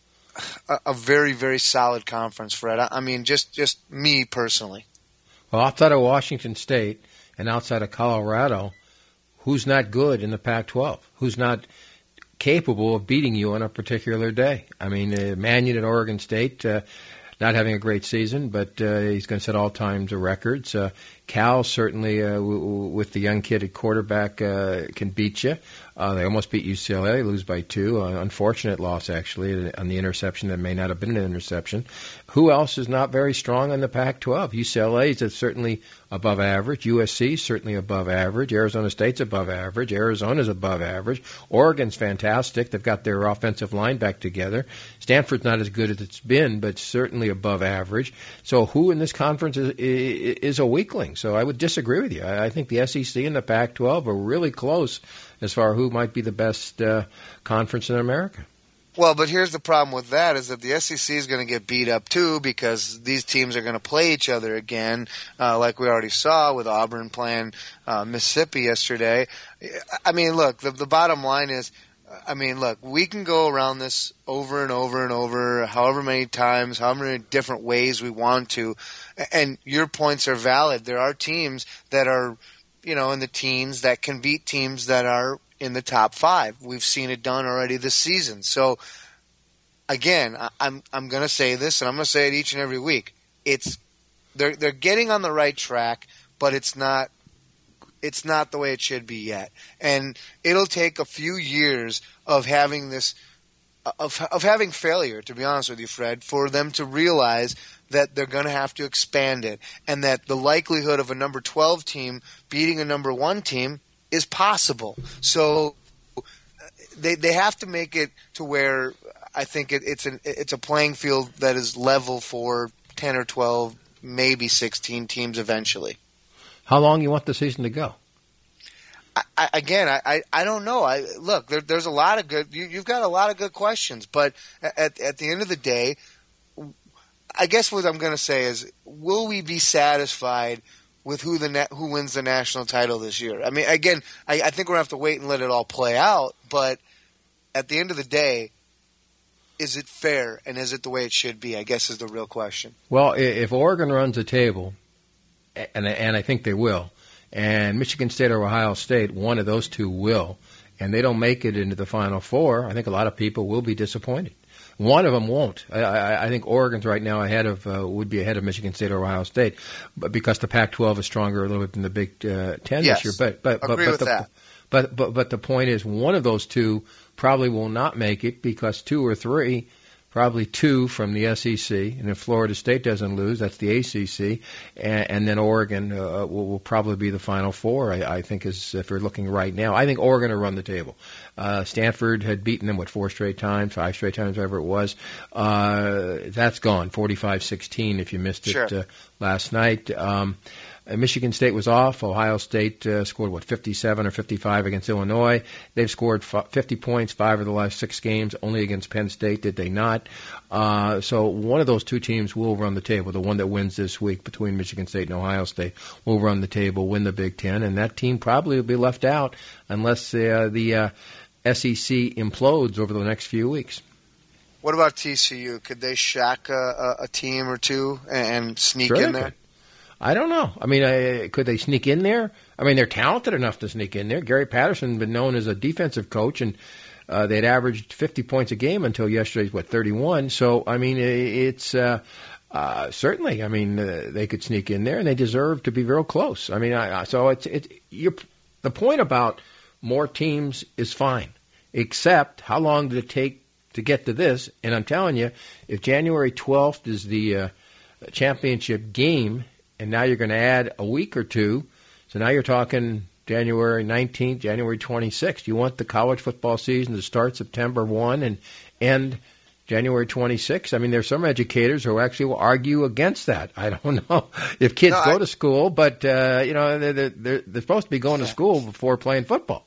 a, a very, very solid conference, Fred. I, I mean, just, just me personally. Well, outside of Washington State and outside of Colorado, who's not good in the Pac twelve? Who's not capable of beating you on a particular day? I mean, uh, Mannion at Oregon State, uh, not having a great season, but uh, he's going to set all times of records. Uh, Cal certainly, uh, w- w- with the young kid at quarterback, uh, can beat you. Uh, they almost beat U C L A. They lose by two. Uh, unfortunate loss, actually, on the interception that may not have been an interception. Who else is not very strong in the Pac twelve? U C L A is certainly above average. U S C is certainly above average. Arizona State's above average. Arizona's above average. Oregon's fantastic. They've got their offensive line back together. Stanford's not as good as it's been, but certainly above average. So who in this conference is, is a weakling? So I would disagree with you. I think the S E C and the Pac twelve are really close as far as who might be the best uh, conference in America. Well, but here's the problem with that is that the S E C is going to get beat up too because these teams are going to play each other again, uh, like we already saw with Auburn playing uh, Mississippi yesterday. I mean, look, the, the bottom line is, I mean, look, we can go around this over and over and over, however many times, however many different ways we want to, and your points are valid. There are teams that are, you know, in the teens that can beat teams that are in the top five. We've seen it done already this season. So, again, I'm I'm going to say this, and I'm going to say it each and every week. It's they're they're getting on the right track, but it's not it's not the way it should be yet. And it'll take a few years of having this of of having failure, to be honest with you, Fred, for them to realize that they're going to have to expand it, and that the likelihood of a number twelve team beating a number one team is possible. So they they have to make it to where I think it, it's an it's a playing field that is level for ten or twelve, maybe sixteen teams eventually. How long you want the season to go? I, I, again, I, I, I don't know. I look, there, there's a lot of good. You, you've got a lot of good questions, but at at the end of the day, I guess what I'm going to say is, will we be satisfied with who the na- who wins the national title this year? I mean, again, I, I think we're going to have to wait and let it all play out. But at the end of the day, is it fair and is it the way it should be? I guess is the real question. Well, if Oregon runs the table, and and I think they will, and Michigan State or Ohio State, one of those two will, and they don't make it into the Final Four, I think a lot of people will be disappointed. One of them won't. I, I, I think Oregon's right now ahead of uh, would be ahead of Michigan State or Ohio State, but because the Pac twelve is stronger a little bit than the Big uh, Ten yes. this year. But but Agree but, with but the, that. But but but the point is, one of those two probably will not make it because two or three, probably two from the S E C, and if Florida State doesn't lose, that's the A C C, and, and then Oregon uh, will, will probably be the Final Four. I, I think is if you're looking right now, I think Oregon will run the table. Uh, Stanford had beaten them, what, four straight times, five straight times, whatever it was. Uh, that's gone, forty-five sixteen if you missed it sure. uh, last night. Um, Michigan State was off. Ohio State uh, scored, what, fifty-seven or fifty-five against Illinois. They've scored fifty points, five of the last six games. Only against Penn State did they not. Uh, so one of those two teams will run the table. The one that wins this week between Michigan State and Ohio State will run the table, win the Big Ten, and that team probably will be left out unless uh, the uh, S E C implodes over the next few weeks. What about T C U? Could they shock a, a team or two and sneak sure in there? Could. I don't know. I mean, uh, could they sneak in there? I mean, they're talented enough to sneak in there. Gary Patterson has been known as a defensive coach, and uh, they'd averaged fifty points a game until yesterday's, what, thirty-one. So, I mean, it's uh, uh, certainly, I mean, uh, they could sneak in there, and they deserve to be real close. I mean, I, so it's it's you're, the point about more teams is fine, except how long did it take to get to this? And I'm telling you, if January twelfth is the uh, championship game, and now you're going to add a week or two, so now you're talking January nineteenth, January twenty-sixth. You want the college football season to start September first and end January twenty-sixth. I mean, there's some educators who actually will argue against that. I don't know if kids no, go I, to school, but, uh, you know, they're, they're, they're supposed to be going yeah. to school before playing football.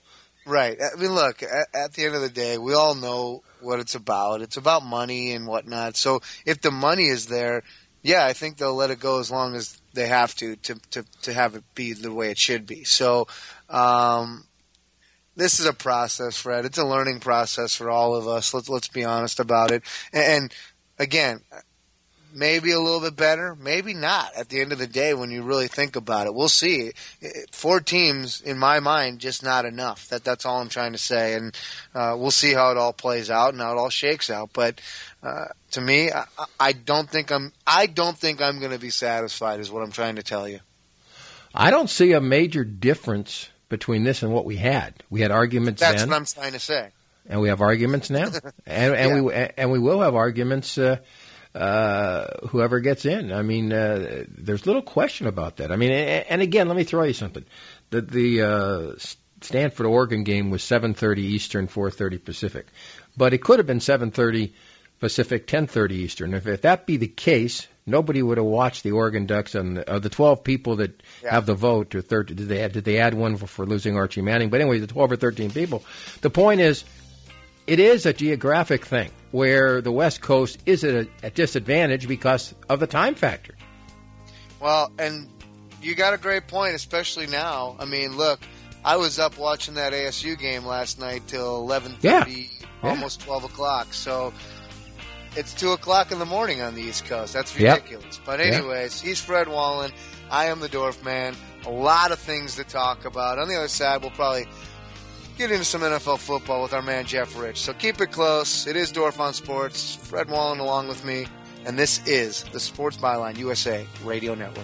Right. I mean, look, at, at the end of the day, we all know what it's about. It's about money and whatnot. So if the money is there, yeah, I think they'll let it go as long as they have to, to, to, to have it be the way it should be. So, um, this is a process, Fred. It's a learning process for all of us. Let's, let's be honest about it. And, and again, maybe a little bit better, maybe not at the end of the day when you really think about it. We'll see. Four teams, in my mind, just not enough. That That's all I'm trying to say. And uh, we'll see how it all plays out and how it all shakes out. But uh, to me, I, I don't think I'm I don't think I'm going to be satisfied is what I'm trying to tell you. I don't see a major difference between this and what we had. We had arguments That's then. That's what I'm trying to say. And we have arguments now. and and yeah. we and we will have arguments uh, Uh, whoever gets in. I mean, uh, there's little question about that. I mean, and, and again, let me throw you something. The, the uh, Stanford-Oregon game was seven thirty Eastern, four thirty Pacific. But it could have been seven thirty Pacific, ten thirty Eastern. If, if that be the case, nobody would have watched the Oregon Ducks. And the, uh, the twelve people that yeah. have the vote, or thirty, did they, did they add one for, for losing Archie Manning? But anyway, the twelve or thirteen people. The point is, it is a geographic thing where the West Coast is at a, a disadvantage because of the time factor. Well, and you got a great point, especially now. I mean, look, I was up watching that A S U game last night till eleven thirty, yeah. almost yeah. twelve o'clock. So it's two o'clock in the morning on the East Coast. That's ridiculous. Yep. But anyways, yep. he's Fred Wallen. I am the Dorf Man. A lot of things to talk about. On the other side, we'll probably get into some N F L football with our man Jeff Rich. So keep it close. It is Dorf on Sports. Fred Wallen along with me. And this is the Sports Byline U S A Radio Network.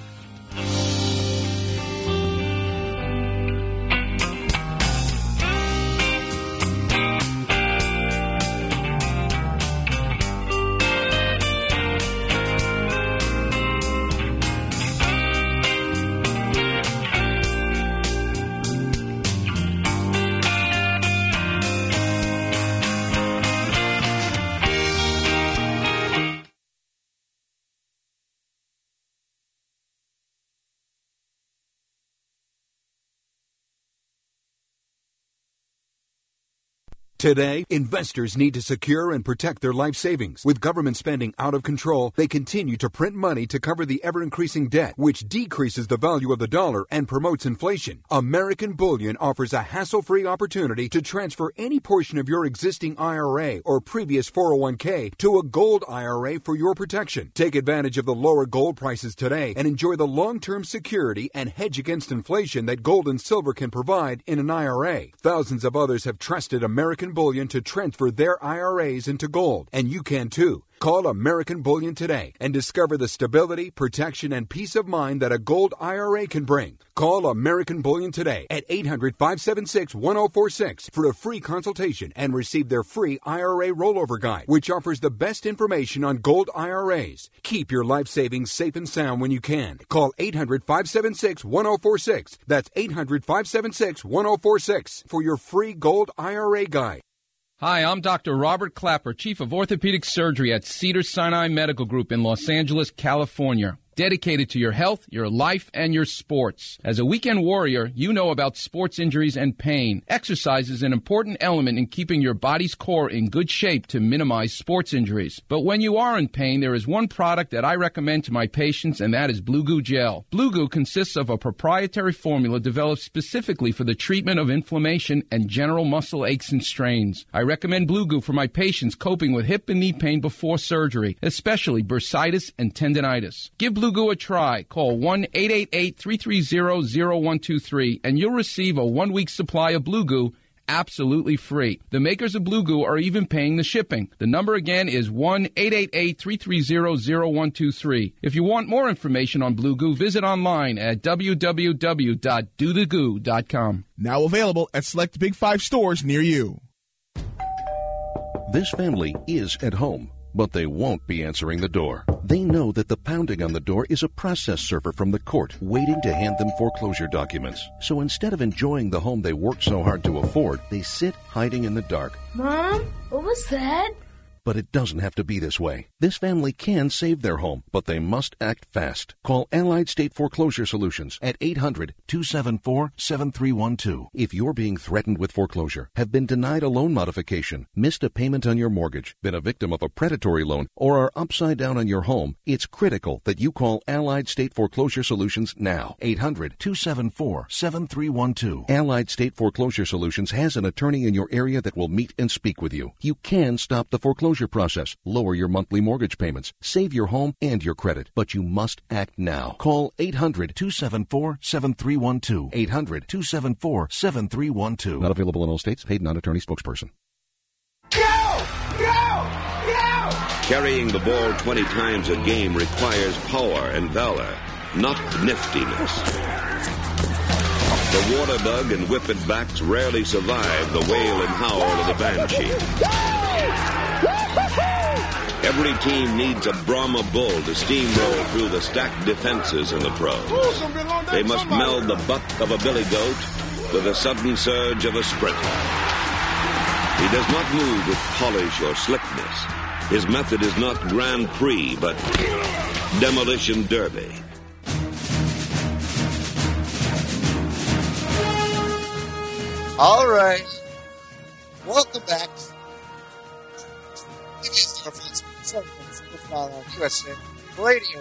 Today, investors need to secure and protect their life savings. With government spending out of control, they continue to print money to cover the ever-increasing debt, which decreases the value of the dollar and promotes inflation. American Bullion offers a hassle-free opportunity to transfer any portion of your existing I R A or previous four oh one k to a gold I R A for your protection. Take advantage of the lower gold prices today and enjoy the long-term security and hedge against inflation that gold and silver can provide in an I R A. Thousands of others have trusted American Bullion to transfer their I R As into gold, and you can too. Call American Bullion today and discover the stability, protection, and peace of mind that a gold I R A can bring. Call American Bullion today at eight hundred, five seven six, one oh four six for a free consultation and receive their free I R A rollover guide, which offers the best information on gold I R As. Keep your life savings safe and sound when you can. Call eight hundred, five seven six, one oh four six. That's eight hundred, five seven six, one oh four six for your free gold I R A guide. Hi, I'm Doctor Robert Clapper, Chief of Orthopedic Surgery at Cedars-Sinai Medical Group in Los Angeles, California. Dedicated to your health, your life, and your sports. As a weekend warrior, you know about sports injuries and pain. Exercise is an important element in keeping your body's core in good shape to minimize sports injuries. But when you are in pain, there is one product that I recommend to my patients, and that is Blue Goo Gel. Blue Goo consists of a proprietary formula developed specifically for the treatment of inflammation and general muscle aches and strains. I recommend Blue Goo for my patients coping with hip and knee pain before surgery, especially bursitis and tendinitis. Give Blue Blue Goo a try. Call one eight eight eight, three three zero, zero one two three and you'll receive a one-week supply of Blue Goo absolutely free. The makers of Blue Goo are even paying the shipping. The number again is one eight eight eight, three three zero, zero one two three. If you want more information on Blue Goo, visit online at w w w dot do the goo dot com. Now available at select Big Five stores near you. This family is at home, but they won't be answering the door. They know that the pounding on the door is a process server from the court waiting to hand them foreclosure documents. So instead of enjoying the home they worked so hard to afford, they sit hiding in the dark. Mom, what was that? But it doesn't have to be this way. This family can save their home, but they must act fast. Call Allied State Foreclosure Solutions at eight hundred, two seven four, seven three one two. If you're being threatened with foreclosure, have been denied a loan modification, missed a payment on your mortgage, been a victim of a predatory loan, or are upside down on your home, it's critical that you call Allied State Foreclosure Solutions now. eight hundred, two seven four, seven three one two. Allied State Foreclosure Solutions has an attorney in your area that will meet and speak with you. You can stop the foreclosure process, lower your monthly mortgage payments, save your home and your credit, but you must act now. Call eight hundred, two seven four, seven three one two. eight hundred, two seven four, seven three one two. Not available in all states. Paid non-attorney spokesperson. Go! Go! Go! Carrying the ball twenty times a game requires power and valor, not niftiness. The water bug and whippet backs rarely survive the wail and howl of the banshee. Every team needs a Brahma bull to steamroll through the stacked defenses in the pros. They must meld the buck of a billy goat with the sudden surge of a sprinter. He does not move with polish or slickness. His method is not Grand Prix, but demolition derby. All right. Welcome back. It is our first football on U S A Radio.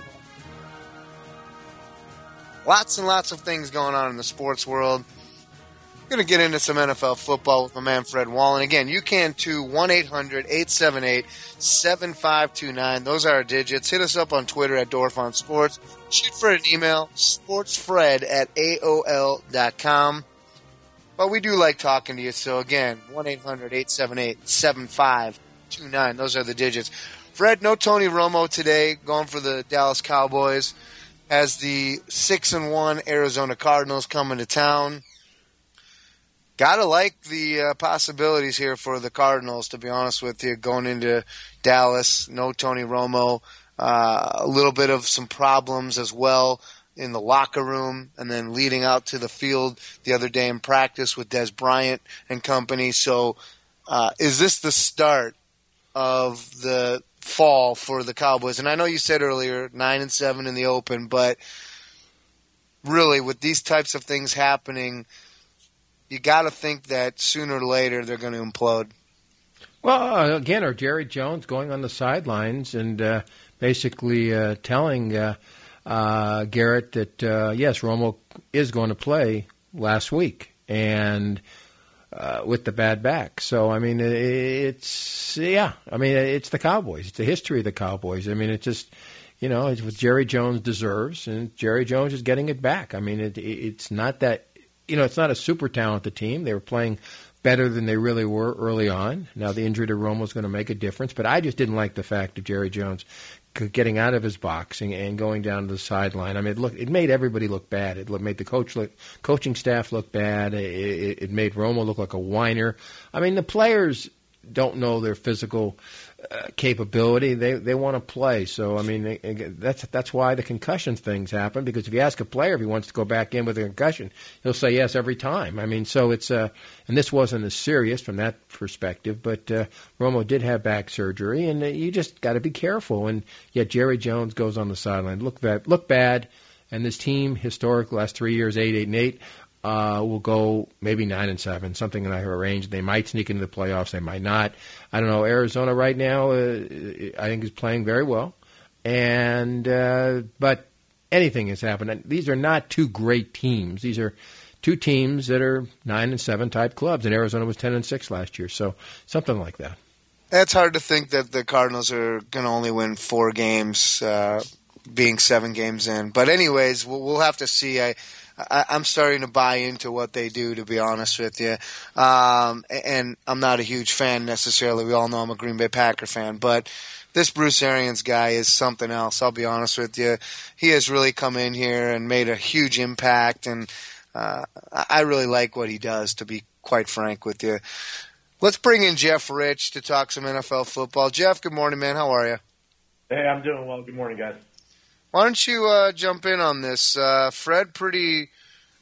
Lots and lots of things going on in the sports world. Going to get into some N F L football with my man Fred Wallen. Again, you can to one eight hundred, eight seven eight, seven five two nine. Those are our digits. Hit us up on Twitter at Dorf on Sports. Shoot Fred an email, sportsfred at A O L dot com. But we do like talking to you, so again, one eight hundred, eight seven eight, seven five two nine. Those are the digits. Fred, no Tony Romo today, going for the Dallas Cowboys, as the six and one Arizona Cardinals coming to town. Gotta like the uh, possibilities here for the Cardinals, to be honest with you, going into Dallas. No Tony Romo. Uh, a little bit of some problems as well in the locker room, and then leading out to the field the other day in practice with Des Bryant and company. So uh, is this the start of the fall for the Cowboys? And I know you said earlier nine and seven in the open, but really with these types of things happening, you got to think that sooner or later they're going to implode. Well, uh, again, are Jerry Jones going on the sidelines and uh, basically uh, telling uh, uh, Garrett that, uh, yes, Romo is going to play last week and uh, with the bad back. So, I mean, it's, yeah, I mean, it's the Cowboys. It's the history of the Cowboys. I mean, it's just, you know, it's what Jerry Jones deserves, and Jerry Jones is getting it back. I mean, it, it's not that, you know, it's not a super talented team. They were playing better than they really were early on. Now the injury to Romo is going to make a difference, but I just didn't like the fact of Jerry Jones getting out of his boxing and going down to the sideline. I mean, it, look, it made everybody look bad. It made the coach look, coaching staff look bad. It, it, it made Romo look like a whiner. I mean, the players don't know their physical uh, capability. They they want to play. So I mean, they, that's that's why the concussion things happen. Because if you ask a player if he wants to go back in with a concussion, he'll say yes every time. I mean, so it's uh, and this wasn't as serious from that perspective. But uh, Romo did have back surgery, and uh, you just got to be careful. And yet Jerry Jones goes on the sideline, look bad, look bad. And this team, historically, last three years, eight, eight, and eight. Uh, will go maybe nine and seven, something that I have arranged. They might sneak into the playoffs. They might not. I don't know. Arizona right now, uh, I think is playing very well, and uh, but anything has happened. These are not two great teams. These are two teams that are nine and seven type clubs, and Arizona was ten and six last year. So something like that. It's hard to think that the Cardinals are going to only win four games, uh, being seven games in. But anyways, we'll, we'll have to see. I. I, I'm starting to buy into what they do, to be honest with you. Um, and I'm not a huge fan necessarily. We all know I'm a Green Bay Packer fan. But this Bruce Arians guy is something else, I'll be honest with you. He has really come in here and made a huge impact. And uh, I really like what he does, to be quite frank with you. Let's bring in Jeff Rich to talk some N F L football. Jeff, good morning, man. How are you? Hey, I'm doing well. Good morning, guys. Why don't you uh, jump in on this? Uh, Fred pretty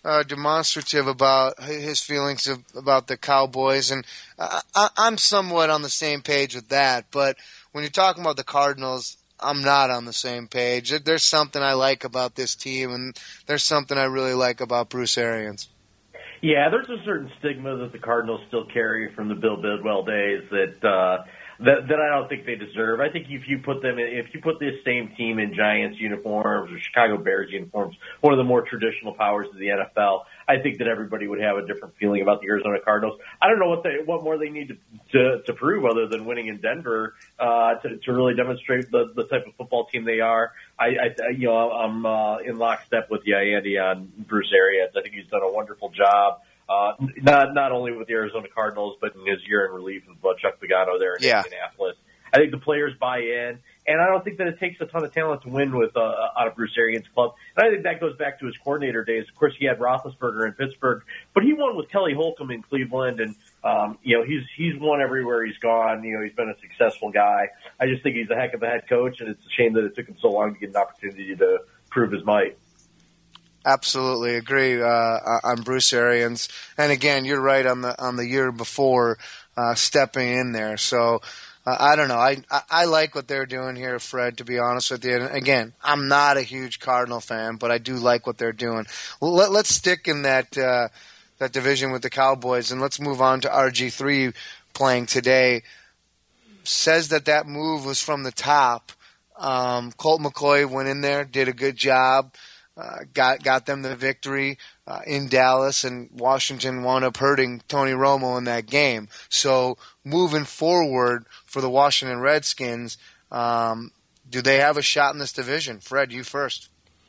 uh, demonstrative about his feelings of, about the Cowboys, and I, I, I'm somewhat on the same page with that. But when you're talking about the Cardinals, I'm not on the same page. There's something I like about this team, and there's something I really like about Bruce Arians. Yeah, there's a certain stigma that the Cardinals still carry from the Bill Bidwell days that uh, that, that I don't think they deserve. I think if you put them, in, if you put this same team in Giants uniforms or Chicago Bears uniforms, one of the more traditional powers of the N F L, I think that everybody would have a different feeling about the Arizona Cardinals. I don't know what they, what more they need to, to, to prove other than winning in Denver uh, to, to really demonstrate the, the type of football team they are. I, I you know, I'm uh, in lockstep with you, Andy, on Bruce Arians. I think he's done a wonderful job. Uh, not not only with the Arizona Cardinals, but in his year in relief of uh, Chuck Pagano there in yeah. Indianapolis. I think the players buy in, and I don't think that it takes a ton of talent to win with uh, out of Bruce Arians' club. And I think that goes back to his coordinator days. Of course, he had Roethlisberger in Pittsburgh, but he won with Kelly Holcomb in Cleveland, and um, you know he's he's won everywhere he's gone. You know he's been a successful guy. I just think he's a heck of a head coach, and it's a shame that it took him so long to get an opportunity to prove his might. Absolutely agree uh, on Bruce Arians, and again, you're right on the on the year before uh, stepping in there. So uh, I don't know. I, I I like what they're doing here, Fred. To be honest with you, and again, I'm not a huge Cardinal fan, but I do like what they're doing. Well, let, let's stick in that uh, that division with the Cowboys, and let's move on to R G three playing today. Says that that move was from the top. Um, Colt McCoy went in there, did a good job. Uh, got got them the victory uh, in Dallas, and Washington wound up hurting Tony Romo in that game. So moving forward for the Washington Redskins, um, do they have a shot in this division? Fred, you first.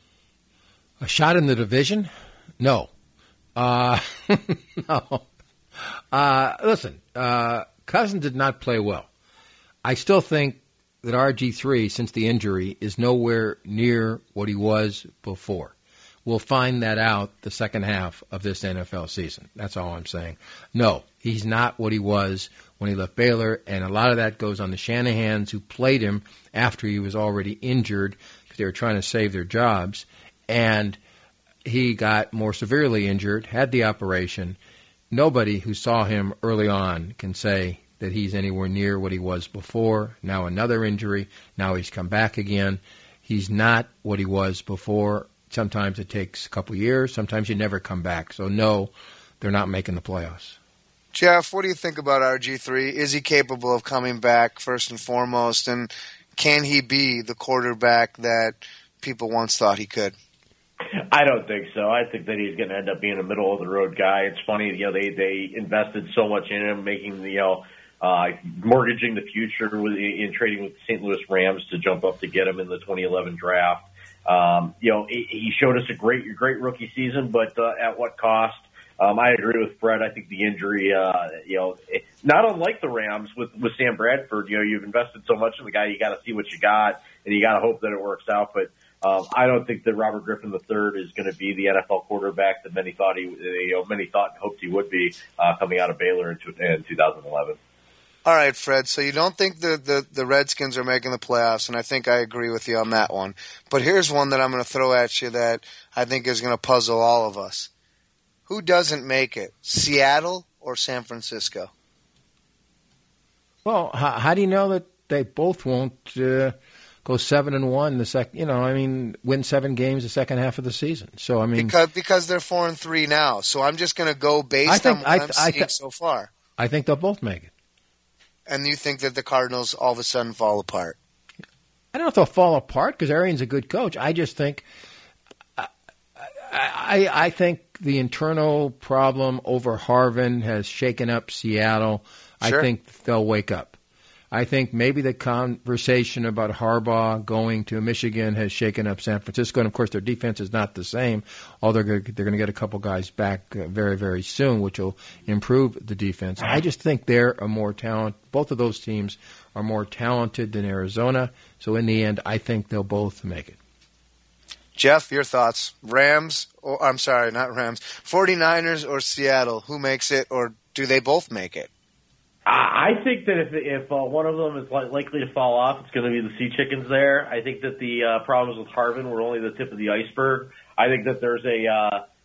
A shot in the division? No. Uh, no. Uh, listen, uh, Cousins did not play well. I still think that R G three, since the injury, is nowhere near what he was before. We'll find that out the second half of this N F L season. That's all I'm saying. No, he's not what he was when he left Baylor, and a lot of that goes on the Shanahans who played him after he was already injured because they were trying to save their jobs, and he got more severely injured, had the operation. Nobody who saw him early on can say that he's anywhere near what he was before. Now another injury. Now he's come back again. He's not what he was before. Sometimes it takes a couple years. Sometimes you never come back. So, no, they're not making the playoffs. Jeff, what do you think about R G three? Is he capable of coming back, first and foremost? And can he be the quarterback that people once thought he could? I don't think so. I think that he's going to end up being a middle-of-the-road guy. It's funny, you know, they, they invested so much in him, making the, you know, Uh, mortgaging the future with, in trading with the Saint Louis Rams to jump up to get him in the twenty eleven draft. Um, you know, he, he showed us a great, great rookie season, but uh, at what cost? Um, I agree with Fred. I think the injury, uh, you know, not unlike the Rams with, with Sam Bradford. You know, you've invested so much in the guy, you got to see what you got, and you got to hope that it works out. But um, I don't think that Robert Griffin the third is going to be the N F L quarterback that many thought he, you know, many thought and hoped he would be uh, coming out of Baylor in, in two thousand eleven. All right, Fred, so you don't think the, the, the Redskins are making the playoffs, and I think I agree with you on that one. But here's one that I'm going to throw at you that I think is going to puzzle all of us. Who doesn't make it, Seattle or San Francisco? Well, how, how do you know that they both won't uh, go seven and one the second? You know, I mean, win seven games the second half of the season. So I mean, because because they're four and three now. So I'm just going to go based I think, on what I, I'm I, seeing I, so far. I think they'll both make it. And you think that the Cardinals all of a sudden fall apart? I don't know if they'll fall apart because Arians a good coach. I just think, I, I, I think the internal problem over Harvin has shaken up Seattle. Sure. I think they'll wake up. I think maybe the conversation about Harbaugh going to Michigan has shaken up San Francisco. And, of course, their defense is not the same, although they're, they're going to get a couple guys back uh, very, very soon, which will improve the defense. I just think they're a more talent. Both of those teams are more talented than Arizona. So, in the end, I think they'll both make it. Jeff, your thoughts. Rams, or I'm sorry, not Rams, 49ers or Seattle, who makes it, or do they both make it? I think that if if uh, one of them is likely to fall off, it's going to be the Sea Chickens there. I think that the uh, problems with Harvin were only the tip of the iceberg. I think that there's a uh,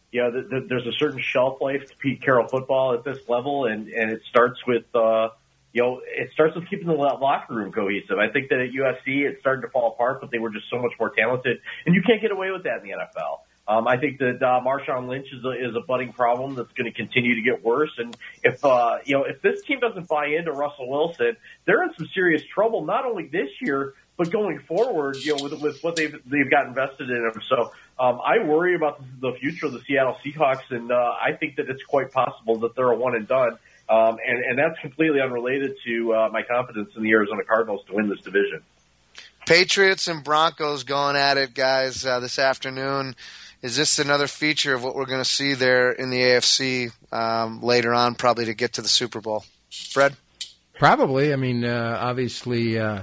you know, the, the, there's a certain shelf life to Pete Carroll football at this level, and, and it starts with, uh, you know, it starts with keeping the locker room cohesive. I think that at U S C it started to fall apart, but they were just so much more talented, and you can't get away with that in the N F L. Um, I think that uh, Marshawn Lynch is a, is a budding problem that's going to continue to get worse. And if uh, you know, if this team doesn't buy into Russell Wilson, they're in some serious trouble. Not only this year, but going forward, you know, with, with what they've they've got invested in him. So um, I worry about the future of the Seattle Seahawks, and uh, I think that it's quite possible that they're a one and done. Um, and, and that's completely unrelated to uh, my confidence in the Arizona Cardinals to win this division. Patriots and Broncos going at it, guys, uh, this afternoon. Is this another feature of what we're going to see there in the A F C um, later on, probably to get to the Super Bowl? Fred? Probably. I mean, uh, obviously, uh,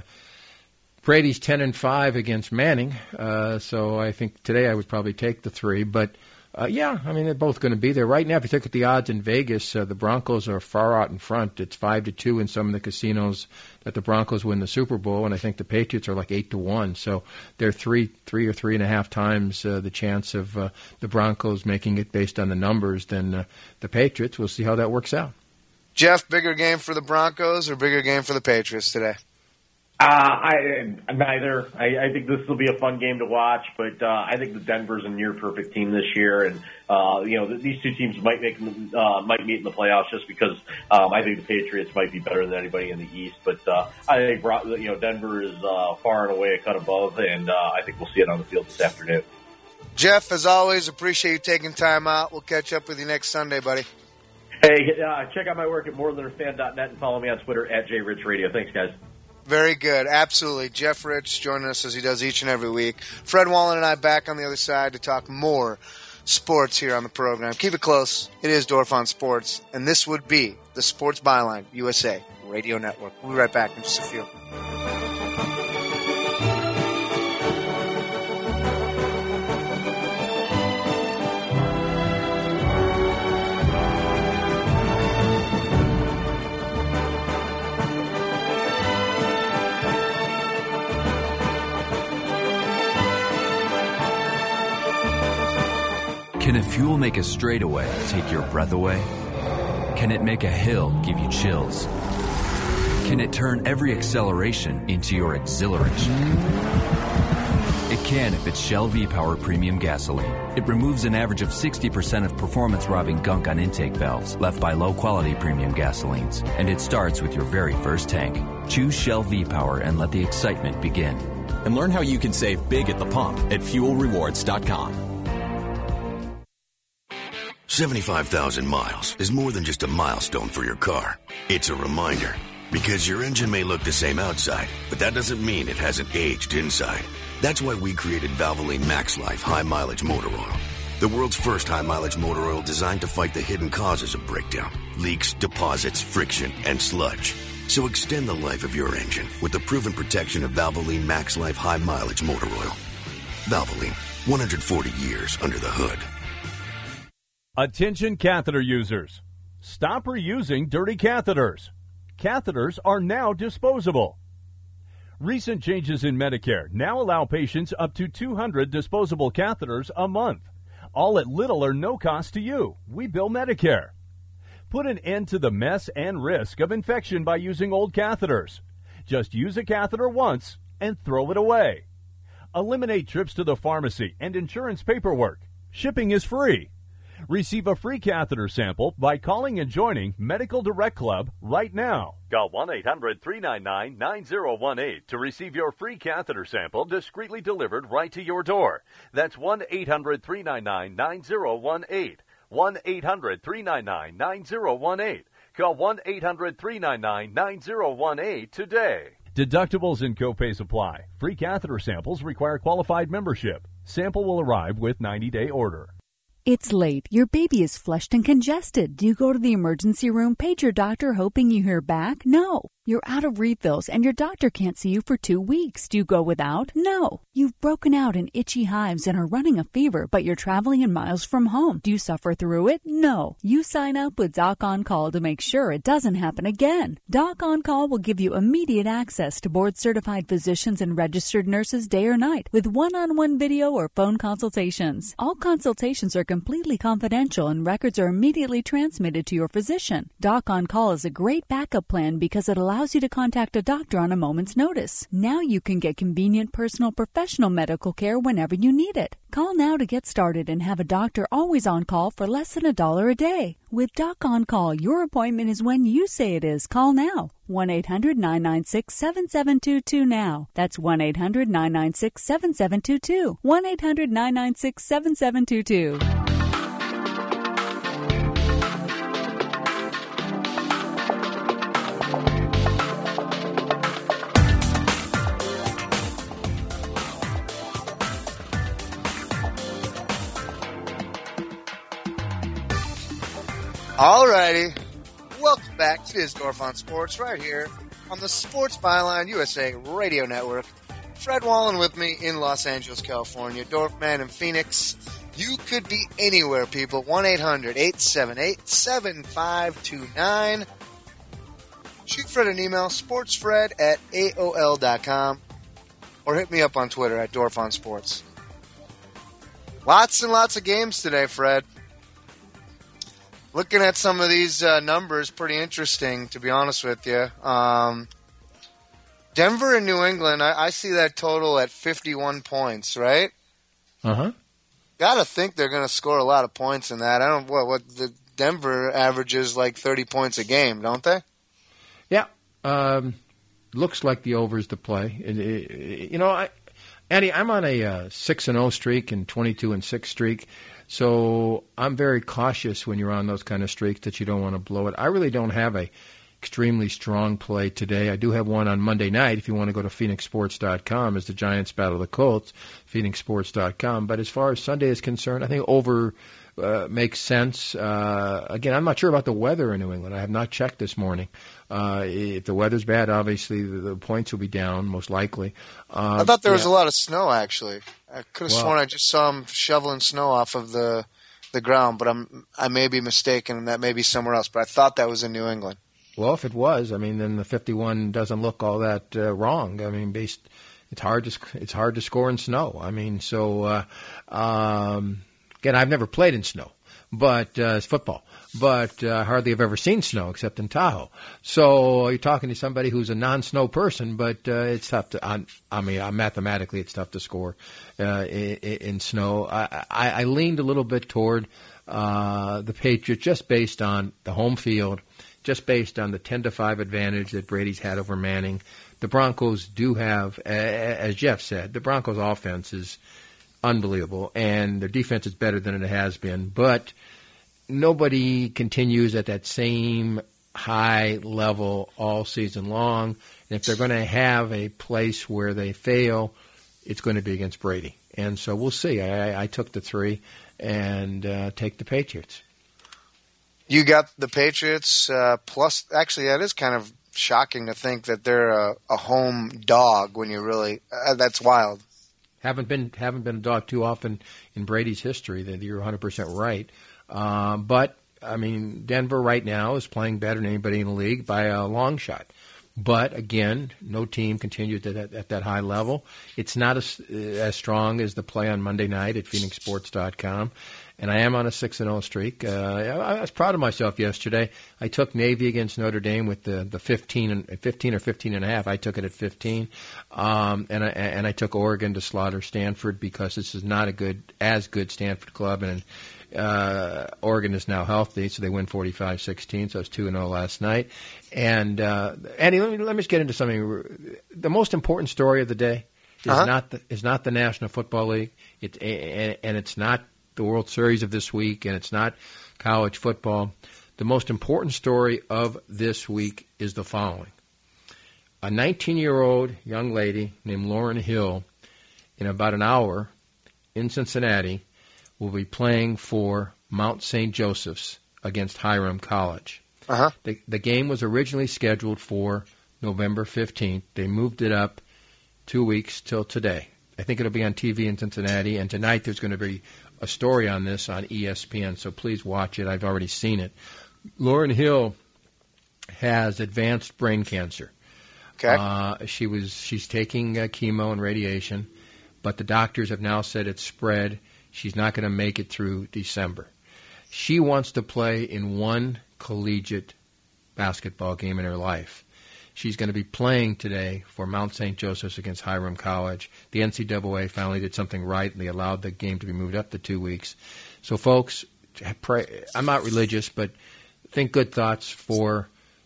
Brady's ten and five against Manning, uh, so I think today I would probably take the three. But uh, yeah, I mean, they're both going to be there right now. If you look at the odds in Vegas, uh, the Broncos are far out in front. It's five to two in some of the casinos that the Broncos win the Super Bowl, and I think the Patriots are like eight to one. So they're three, three or three and a half times uh, the chance of uh, the Broncos making it based on the numbers than uh, the Patriots. We'll see how that works out. Jeff, bigger game for the Broncos or bigger game for the Patriots today? Uh, I neither. I, I think this will be a fun game to watch, but uh, I think the Denver's a near perfect team this year, and uh, you know these two teams might make uh, might meet in the playoffs just because um, I think the Patriots might be better than anybody in the East. But uh, I think you know Denver is uh, far and away a cut above, and uh, I think we'll see it on the field this afternoon. Jeff, as always, appreciate you taking time out. We'll catch up with you next Sunday, buddy. Hey, uh, check out my work at more than a fan dot net and follow me on Twitter at J Rich Radio. Thanks, guys. Very good. Absolutely. Jeff Rich joining us as he does each and every week. Fred Wallen and I back on the other side to talk more sports here on the program. Keep it close. It is Dorf on Sports, and this would be the Sports Byline U S A Radio Network. We'll be right back in just a few. Can a fuel make a straightaway take your breath away? Can it make a hill give you chills? Can it turn every acceleration into your exhilaration? It can if it's Shell V-Power Premium Gasoline. It removes an average of sixty percent of performance-robbing gunk on intake valves left by low-quality premium gasolines. And it starts with your very first tank. Choose Shell V-Power and let the excitement begin. And learn how you can save big at the pump at fuel rewards dot com. seventy-five thousand miles is more than just a milestone for your car. It's a reminder, because your engine may look the same outside, but that doesn't mean it hasn't aged inside. That's why we created Valvoline Max Life High Mileage Motor Oil. The world's first high mileage motor oil designed to fight the hidden causes of breakdown, leaks, deposits, friction, and sludge. So extend the life of your engine with the proven protection of Valvoline Max Life High Mileage Motor Oil. Valvoline, one hundred forty years under the hood. Attention catheter users. Stop reusing dirty catheters. Catheters are now disposable. Recent changes in Medicare now allow patients up to two hundred disposable catheters a month, all at little or no cost to you. We bill Medicare. Put an end to the mess and risk of infection by using old catheters. Just use a catheter once and throw it away. Eliminate trips to the pharmacy and insurance paperwork. Shipping is free. Receive a free catheter sample by calling and joining Medical Direct Club right now. Call one eight hundred three nine nine nine zero one eight to receive your free catheter sample discreetly delivered right to your door. That's one eight hundred three nine nine nine zero one eight. one eight hundred three nine nine nine zero one eight. Call one eight hundred three nine nine nine zero one eight today. Deductibles and copays apply. Free catheter samples require qualified membership. Sample will arrive with ninety-day order. It's late. Your baby is flushed and congested. Do you go to the emergency room, page your doctor hoping you hear back? No. You're out of refills and your doctor can't see you for two weeks. Do you go without? No. You've broken out in itchy hives and are running a fever, but you're traveling in miles from home. Do you suffer through it? No. You sign up with Doc On Call to make sure it doesn't happen again. Doc On Call will give you immediate access to board-certified physicians and registered nurses day or night with one-on-one video or phone consultations. All consultations are completely confidential and records are immediately transmitted to your physician. Doc on Call is a great backup plan because it allows you to contact a doctor on a moment's notice. Now you can get convenient, personal, professional medical care whenever you need it. Call now to get started and have a doctor always on call for less than a dollar a day. With Doc on Call, your appointment is when you say it is. Call now. one eight hundred nine nine six seven seven two two now. That's one eight hundred nine nine six seven seven two two. one eight hundred nine nine six seven seven two two. Alrighty, welcome back to Isdorf on Sports right here on the Sports Byline U S A Radio Network. Fred Wallen with me in Los Angeles, California. Dorfman in Phoenix. You could be anywhere, people. one eight hundred eight seven eight seven five two nine. Shoot Fred an email, sportsfred at A O L dot com, or hit me up on Twitter at Dorf on Sports. Lots and lots of games today, Fred. Looking at some of these uh, numbers, pretty interesting, to be honest with you. Um, Denver and New England, I, I see that total at fifty-one points, right? Uh-huh. Got to think they're going to score a lot of points in that. I don't what what the Denver averages like thirty points a game, don't they? Yeah. Um, looks like the over's the play. It, it, you know, I, Andy, I'm on a uh, six and oh streak and twenty-two and six streak. So I'm very cautious when you're on those kind of streaks that you don't want to blow it. I really don't have a extremely strong play today. I do have one on Monday night if you want to go to phoenix sports dot com as the Giants battle the Colts, phoenix sports dot com. But as far as Sunday is concerned, I think over uh, makes sense. Uh, again, I'm not sure about the weather in New England. I have not checked this morning. Uh, if the weather's bad, obviously the, the points will be down, most likely. Uh, I thought there was yeah. a lot of snow, actually. I could have well, sworn I just saw them shoveling snow off of the the ground, but I'm I may be mistaken, and that may be somewhere else. But I thought that was in New England. Well, if it was, I mean, then the fifty-one doesn't look all that uh, wrong. I mean, based, it's hard to it's hard to score in snow. I mean, so uh, um, again, I've never played in snow, but uh, it's football. But uh, hardly have ever seen snow except in Tahoe. So you're talking to somebody who's a non-snow person, but uh, it's tough to. On, I mean, uh, mathematically, it's tough to score uh, in, in snow. I, I, I leaned a little bit toward uh, the Patriots just based on the home field, just based on the ten to five advantage that Brady's had over Manning. The Broncos do have, as Jeff said, the Broncos' offense is unbelievable, and their defense is better than it has been, but nobody continues at that same high level all season long. And if they're going to have a place where they fail, it's going to be against Brady. And so we'll see. I, I took the three and uh, take the Patriots. You got the Patriots uh, plus. Actually, that is kind of shocking to think that they're a, a home dog when you really. Uh, that's wild. Haven't been haven't been a dog too often in Brady's history. That you're one hundred percent right. Uh, but, I mean, Denver right now is playing better than anybody in the league by a long shot. But, again, no team continues at that, at that high level. It's not as, as strong as the play on Monday night at phoenix sports dot com. And I am on a six and oh streak. Uh, I was proud of myself yesterday. I took Navy against Notre Dame with the, the fifteen, and, fifteen or fifteen and a half. I took it at fifteen. Um, and, I, and I took Oregon to slaughter Stanford because this is not a good, as good Stanford club. And Uh, Oregon is now healthy, so they win forty-five sixteen, so it's two and oh last night. And, uh, Andy, let me, let me just get into something. The most important story of the day is uh-huh. not the, is not the National Football League, it, and, and it's not the World Series of this week, and it's not college football. The most important story of this week is the following. A nineteen-year-old young lady named Lauren Hill, in about an hour in Cincinnati, will be playing for Mount Saint Joseph's against Hiram College. Uh-huh. The, the game was originally scheduled for November fifteenth. They moved it up two weeks till today. I think it'll be on T V in Cincinnati, and tonight there's going to be a story on this on E S P N, so please watch it. I've already seen it. Lauren Hill has advanced brain cancer. Okay. Uh, she was she's taking uh, chemo and radiation, but the doctors have now said it's spread. she's not going to make it through December. She wants to play in one collegiate basketball game in her life. She's going to be playing today for Mount Saint Joseph's against Hiram College. The N C double A finally did something right, and they allowed the game to be moved up to two weeks. So, folks, pray, I'm not religious, but think good thoughts for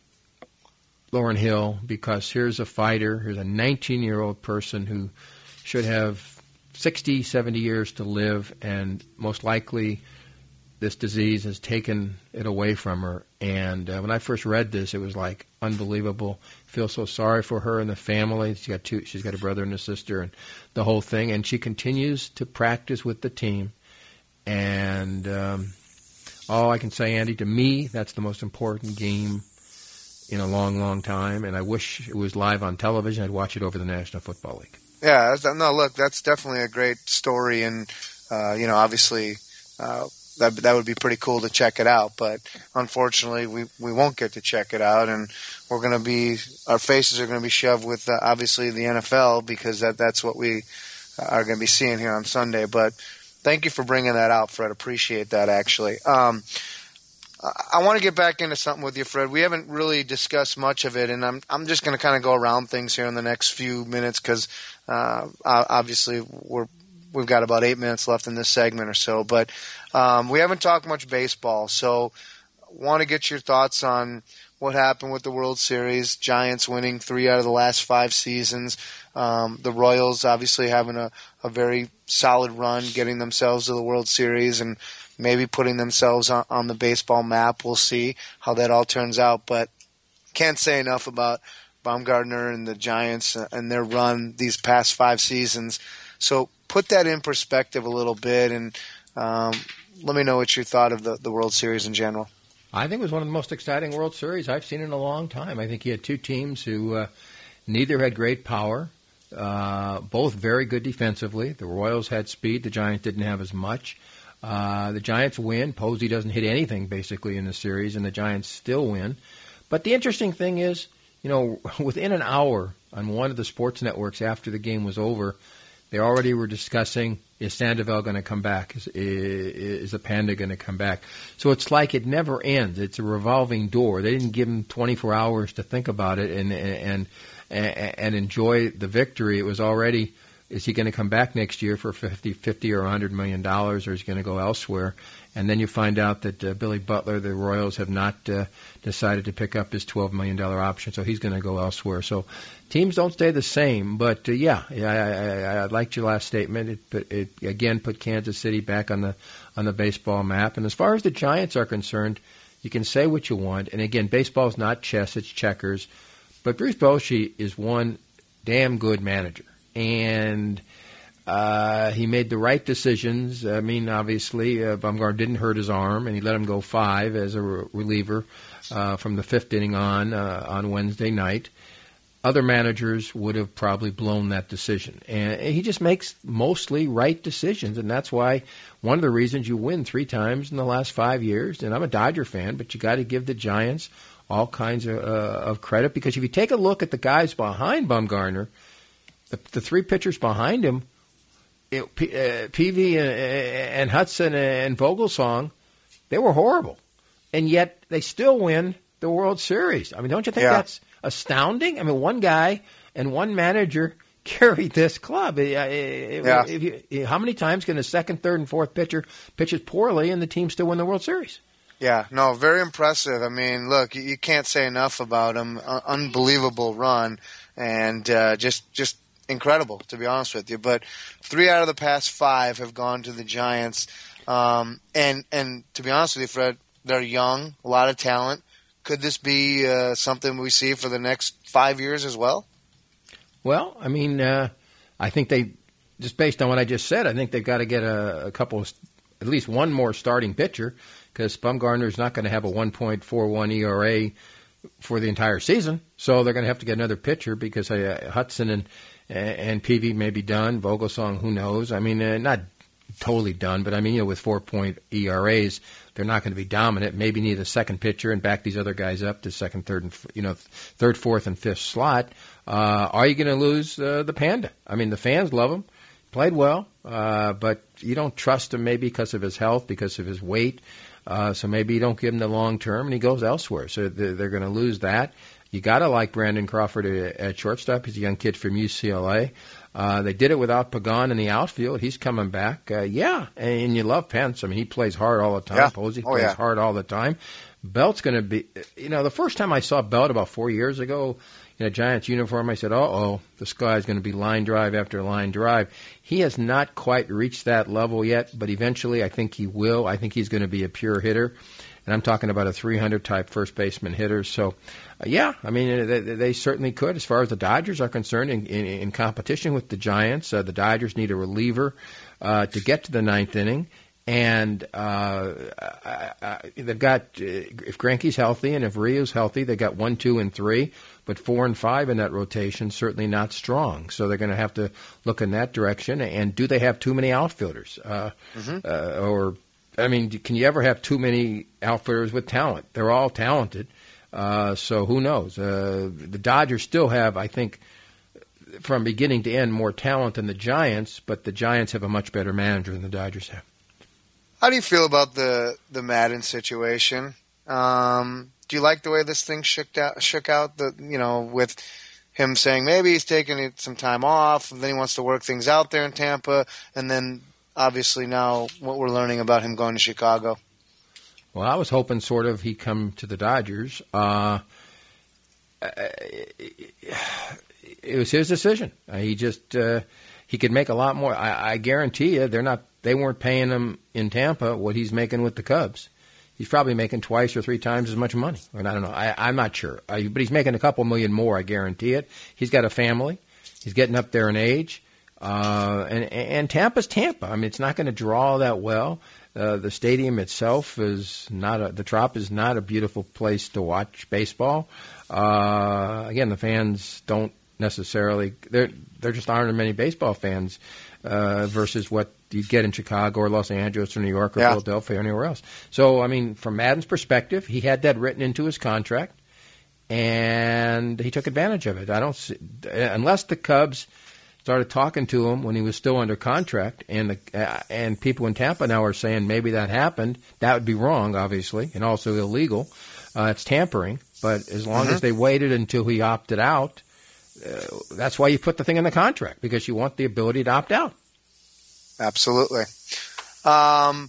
Lauryn Hill, because here's a fighter, here's a nineteen-year-old person who should have sixty, seventy years to live, and most likely this disease has taken it away from her. And uh, when I first read this, it was like unbelievable. I feel so sorry for her and the family. She's got two. She's got a brother and a sister, and the whole thing. And she continues to practice with the team. And um, all I can say, Andy, to me, that's the most important game in a long, long time. And I wish it was live on television. I'd watch it over the National Football League. Yeah, no, look, that's definitely a great story, and uh, you know, obviously. Uh, That that would be pretty cool to check it out, but unfortunately we, we won't get to check it out, and we're going to be our faces are going to be shoved with uh, obviously the N F L, because that that's what we are going to be seeing here on Sunday. But thank you for bringing that out, Fred. Appreciate that, actually. Um, I, I want to get back into something with you, Fred. We haven't really discussed much of it, and I'm I'm just going to kind of go around things here in the next few minutes, because uh, obviously we're we've got about eight minutes left in this segment or so, but um, we haven't talked much baseball, so want to get your thoughts on what happened with the World Series. Giants winning three out of the last five seasons. Um, the Royals obviously having a, a very solid run, getting themselves to the World Series and maybe putting themselves on, on the baseball map. We'll see how that all turns out, but can't say enough about Bumgarner and the Giants and their run these past five seasons. So put that in perspective a little bit, and um, let me know what you thought of the, the World Series in general. I think it was one of the most exciting World Series I've seen in a long time. I think you had two teams who uh, neither had great power, uh, both very good defensively. The Royals had speed. The Giants didn't have as much. Uh, the Giants win. Posey doesn't hit anything, basically, in the series, and the Giants still win. But the interesting thing is, you know, within an hour on one of the sports networks after the game was over, they already were discussing, is Sandoval going to come back? Is, is, is the Panda going to come back? So it's like it never ends. It's a revolving door. They didn't give him twenty-four hours to think about it and and and, and enjoy the victory. It was already, is he going to come back next year for fifty, fifty or one hundred million dollars, or is he going to go elsewhere? And then you find out that uh, Billy Butler, the Royals, have not uh, decided to pick up his twelve million dollars option, so he's going to go elsewhere. So teams don't stay the same. But, uh, yeah, I, I, I liked your last statement. It, put, it, again, put Kansas City back on the on the baseball map. And as far as the Giants are concerned, you can say what you want. And, again, baseball is not chess, it's checkers. But Bruce Bochy is one damn good manager. And Uh, he made the right decisions. I mean, obviously, uh, Bumgarner didn't hurt his arm, and he let him go five as a re- reliever uh, from the fifth inning on uh, on Wednesday night. Other managers would have probably blown that decision. And he just makes mostly right decisions, and that's why one of the reasons you win three times in the last five years, and I'm a Dodger fan, but you got to give the Giants all kinds of, uh, of credit, because if you take a look at the guys behind Bumgarner, the, the three pitchers behind him, You know, P, uh, P V and, and Hudson and Vogelsong, they were horrible, and yet they still win the World Series. I mean, don't you think yeah. that's astounding? I mean, one guy and one manager carried this club. It, it, yeah. if you, how many times can the second, third, and fourth pitcher pitches poorly and the team still win the World Series? Yeah, no, very impressive. I mean, look, you, you can't say enough about him. Uh, unbelievable run, and uh, just just. incredible, to be honest with you. But three out of the past five have gone to the Giants. Um, and, and to be honest with you, Fred, they're young, a lot of talent. Could this be uh, something we see for the next five years as well? Well, I mean, uh, I think they, just based on what I just said, I think they've got to get a, a couple of, at least one more starting pitcher, because Bumgarner's not going to have a one point four one E R A for the entire season. So they're going to have to get another pitcher, because uh, Hudson and And P V may be done. Vogelsong, who knows? I mean, uh, not totally done, but I mean, you know, with four-point E R As, they're not going to be dominant. Maybe need a second pitcher and back these other guys up to second, third, and you know, third, fourth, and fifth slot. Uh, are you going to lose uh, the Panda? I mean, the fans love him. played well, uh, but you don't trust him maybe because of his health, because of his weight. Uh, so maybe you don't give him the long term, and he goes elsewhere. So they're, they're going to lose that. You got to like Brandon Crawford at, at shortstop. He's a young kid from U C L A. Uh, they did it without Pagan in the outfield. He's coming back. Uh, yeah, and you love Pence. I mean, he plays hard all the time. Yeah. Posey Oh, plays yeah. hard all the time. Belt's going to be, you know, the first time I saw Belt about four years ago in a Giants uniform, I said, uh-oh, this guy's going to be line drive after line drive. He has not quite reached that level yet, but eventually I think he will. I think he's going to be a pure hitter. And I'm talking about a three hundred type first baseman hitter. So, uh, yeah, I mean, they, they certainly could. As far as the Dodgers are concerned, in, in, in competition with the Giants, uh, the Dodgers need a reliever uh, to get to the ninth inning. And uh, I, I, they've got, uh, if Greinke's healthy and if Ryu's healthy, they've got one, two, and three. But four and five in that rotation, certainly not strong. So they're going to have to look in that direction. And do they have too many outfielders? Uh, Mm-hmm. uh, or, I mean, can you ever have too many outfielders with talent? They're all talented. Uh, so who knows? Uh, the Dodgers still have, I think, from beginning to end, more talent than the Giants. But the Giants have a much better manager than the Dodgers have. How do you feel about the, the Madden situation? Um, do you like the way this thing shook out, shook out the, you know, with him saying maybe he's taking some time off, and then he wants to work things out there in Tampa, and then obviously now what we're learning about him going to Chicago? Well, I was hoping sort of he'd come to the Dodgers. Uh, it was his decision. Uh, he just uh, he could make a lot more. I, I guarantee you, they're not. They weren't paying him in Tampa what he's making with the Cubs. He's probably making twice or three times as much money. Or I don't know. I, I'm not sure. I, but he's making a couple million more, I guarantee it. He's got a family. He's getting up there in age. Uh, and, and Tampa's Tampa. I mean, it's not going to draw that well. Uh, the stadium itself is not a, the Trop is not a beautiful place to watch baseball. Uh, again, the fans don't necessarily, there, there just aren't many baseball fans, uh, versus what you get in Chicago or Los Angeles or New York or Yeah. Philadelphia or anywhere else. So, I mean, from Madden's perspective, he had that written into his contract, and he took advantage of it. I don't see, unless the Cubs started talking to him when he was still under contract, and the, uh, and people in Tampa now are saying maybe that happened. That would be wrong, obviously, and also illegal. Uh, it's tampering. But as long Mm-hmm. as they waited until he opted out, uh, that's why you put the thing in the contract, because you want the ability to opt out. Absolutely. Um,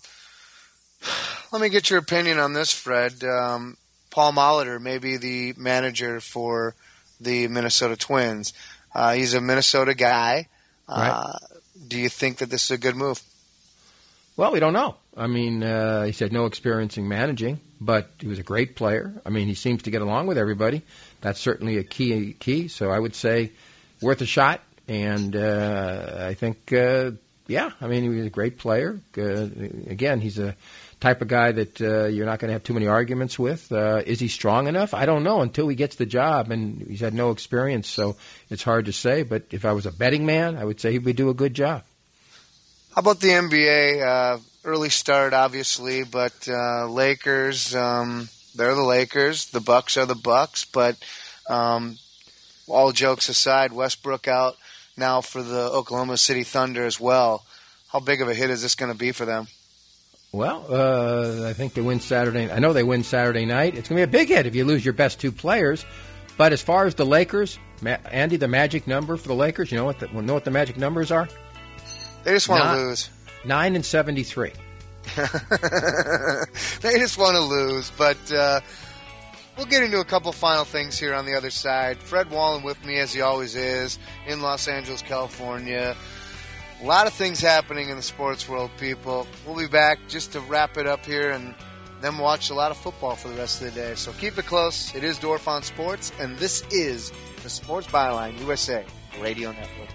let me get your opinion on this, Fred. Um, Paul Molitor may be the manager for the Minnesota Twins. Uh, he's a Minnesota guy. Uh, do you think that this is a good move? Well, we don't know. I mean, uh, he said no experience in managing, but he was a great player. I mean, he seems to get along with everybody. That's certainly a key. Key. So I would say worth a shot. And uh, I think, uh, yeah, I mean, he was a great player. Uh, again, he's a type of guy that uh, you're not going to have too many arguments with. Uh, is he strong enough? I don't know until he gets the job, and he's had no experience, so it's hard to say. But if I was a betting man, I would say he would do a good job. How about the N B A? Uh, early start, obviously, but uh, Lakers, um, they're the Lakers. The Bucks are the Bucks. But um, all jokes aside, Westbrook out now for the Oklahoma City Thunder as well. How big of a hit is this going to be for them? Well, uh, I think they win Saturday. I know they win Saturday night. It's going to be a big hit if you lose your best two players. But as far as the Lakers, Ma- Andy, the magic number for the Lakers, you know what the, know what the magic numbers are? They just want to Nine- lose. Nine and seventy-three. They just want to lose. But uh, we'll get into a couple final things here on the other side. Fred Wallen with me, as he always is, in Los Angeles, California. A lot of things happening in the sports world, people. We'll be back just to wrap it up here and then watch a lot of football for the rest of the day. So keep it close. It is Dorf on Sports, and this is the Sports Byline U S A Radio Network.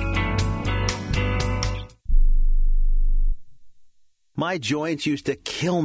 My joints used to kill me.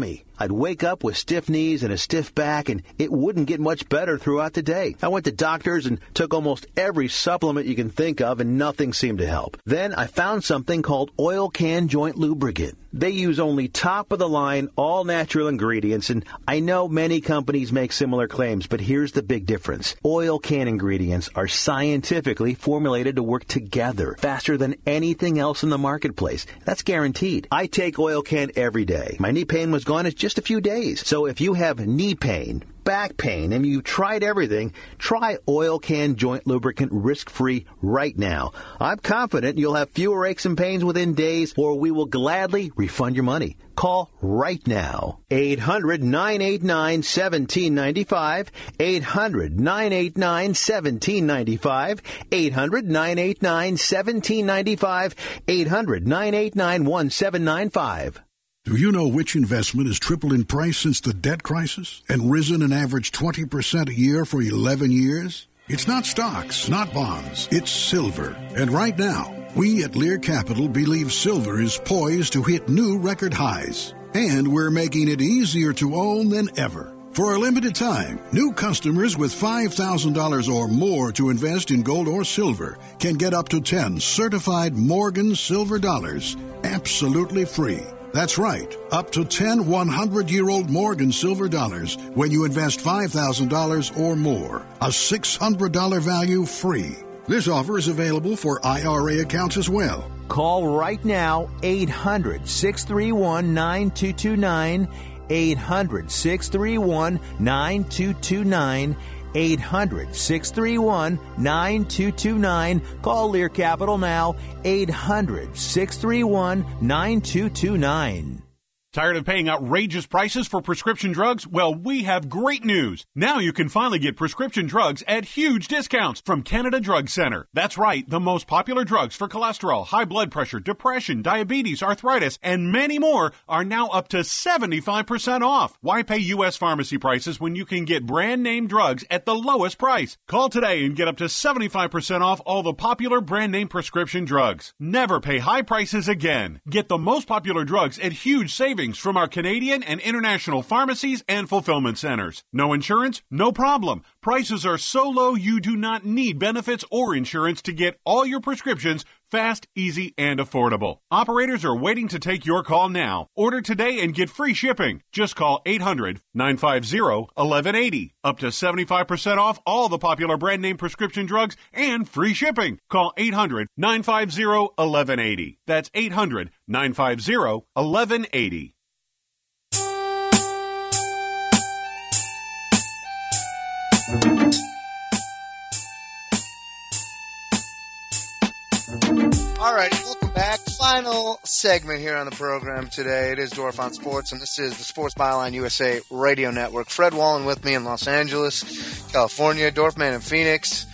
I'd wake up with stiff knees and a stiff back, and it wouldn't get much better throughout the day. I went to doctors and took almost every supplement you can think of, and nothing seemed to help. Then I found something called Oil Can Joint Lubricant. They use only top-of-the-line, all-natural ingredients, and I know many companies make similar claims, but here's the big difference. Oil Can ingredients are scientifically formulated to work together faster than anything else in the marketplace. That's guaranteed. I take Oil Can every day. My knee pain was gone in just a few days. So if you have knee pain, back pain, and you tried everything, try Oil Can Joint Lubricant risk-free right now. I'm confident you'll have fewer aches and pains within days, or we will gladly refund your money. Call right now. eight hundred, nine eight nine, one seven nine five. eight hundred, nine eight nine, one seven nine five. eight hundred, nine eight nine, one seven nine five. eight hundred, nine eight nine, one seven nine five. Do you know which investment has tripled in price since the debt crisis and risen an average twenty percent a year for eleven years? It's not stocks, not bonds. It's silver. And right now, we at Lear Capital believe silver is poised to hit new record highs. And we're making it easier to own than ever. For a limited time, new customers with five thousand dollars or more to invest in gold or silver can get up to ten certified Morgan silver dollars absolutely free. That's right, up to ten hundred-year-old Morgan silver dollars when you invest five thousand dollars or more. A six hundred dollars value free. This offer is available for I R A accounts as well. Call right now, eight hundred, six three one, nine two two nine, eight hundred, six three one, nine two two nine, eight hundred, six three one, nine two two nine. Call Lear Capital now, eight hundred, six three one, nine two two nine. Tired of paying outrageous prices for prescription drugs? Well, we have great news. Now you can finally get prescription drugs at huge discounts from Canada Drug Center. That's right, the most popular drugs for cholesterol, high blood pressure, depression, diabetes, arthritis, and many more are now up to seventy-five percent off. Why pay U S pharmacy prices when you can get brand name drugs at the lowest price? Call today and get up to seventy-five percent off all the popular brand name prescription drugs. Never pay high prices again. Get the most popular drugs at huge savings from our Canadian and international pharmacies and fulfillment centers. No insurance? No problem. Prices are so low you do not need benefits or insurance to get all your prescriptions fast, easy, and affordable. Operators are waiting to take your call now. Order today and get free shipping. Just call eight hundred, nine five zero, one one eight zero. Up to seventy-five percent off all the popular brand name prescription drugs and free shipping. Call eight hundred, nine five zero, one one eight zero. That's eight hundred, nine five zero, one one eight zero. All right, welcome back. Final segment here on the program today. It is Dorf on Sports, and this is the Sports Byline U S A Radio Network. Fred Wallen with me in Los Angeles, California. Dorfman in Phoenix.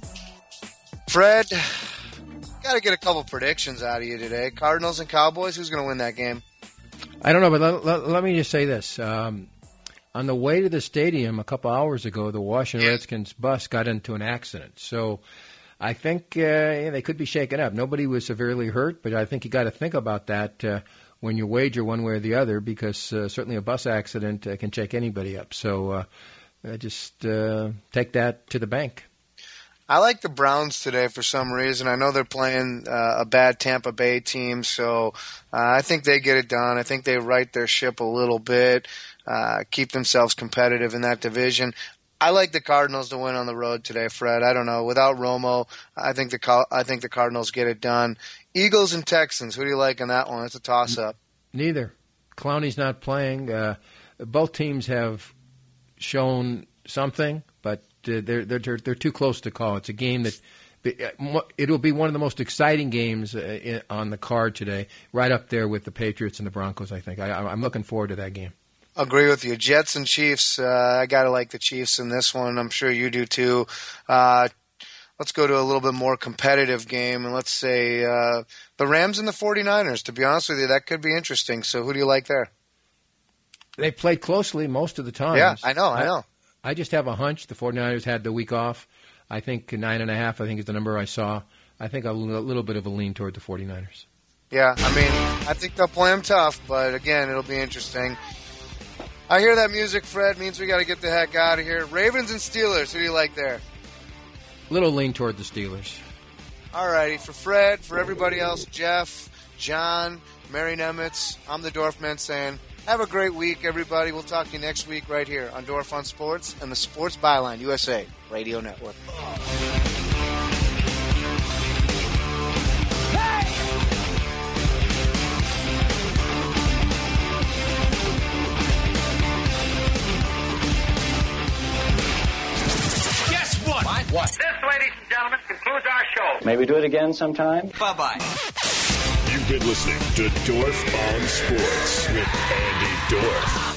Fred, got to get a couple predictions out of you today. Cardinals and Cowboys, who's going to win that game? I don't know, but let, let, let me just say this. Um, on the way to the stadium a couple hours ago, the Washington Redskins bus got into an accident. So I think uh, yeah, they could be shaken up. Nobody was severely hurt, but I think you got to think about that uh, when you wager one way or the other, because uh, certainly a bus accident uh, can shake anybody up. So uh, uh, just uh, take that to the bank. I like the Browns today for some reason. I know they're playing uh, a bad Tampa Bay team, so uh, I think they get it done. I think they right their ship a little bit, uh, keep themselves competitive in that division. I like the Cardinals to win on the road today, Fred. I don't know. Without Romo, I think the I think the Cardinals get it done. Eagles and Texans, who do you like in that one? It's a toss-up. Neither. Clowney's not playing. Uh, both teams have shown something, but uh, they're, they're they're too close to call. It's a game that it will be one of the most exciting games uh, on the card today, right up there with the Patriots and the Broncos, I think. I, I'm looking forward to that game. Agree with you. Jets and Chiefs, uh, I got to like the Chiefs in this one. I'm sure you do too. Uh, let's go to a little bit more competitive game, and let's say uh, the Rams and the 49ers. To be honest with you, that could be interesting. So who do you like there? They played closely most of the time. Yeah, I know, I know. I, I just have a hunch. The 49ers had the week off. I think nine and a half, I think, is the number I saw. I think a little bit of a lean toward the 49ers. Yeah, I mean, I think they'll play them tough, but again, it'll be interesting. I hear that music, Fred. Means we got to get the heck out of here. Ravens and Steelers. Who do you like there? Little lean toward the Steelers. All righty. For Fred, for everybody else, Jeff, John, Mary Nemitz, I'm the Dorfman saying, have a great week, everybody. We'll talk to you next week right here on Dorf on Sports and the Sports Byline U S A Radio Network. Guess what? What? What? This, ladies and gentlemen, concludes our show. Maybe do it again sometime? Bye-bye. You've been listening to Dorf on Sports with Andy Dorf.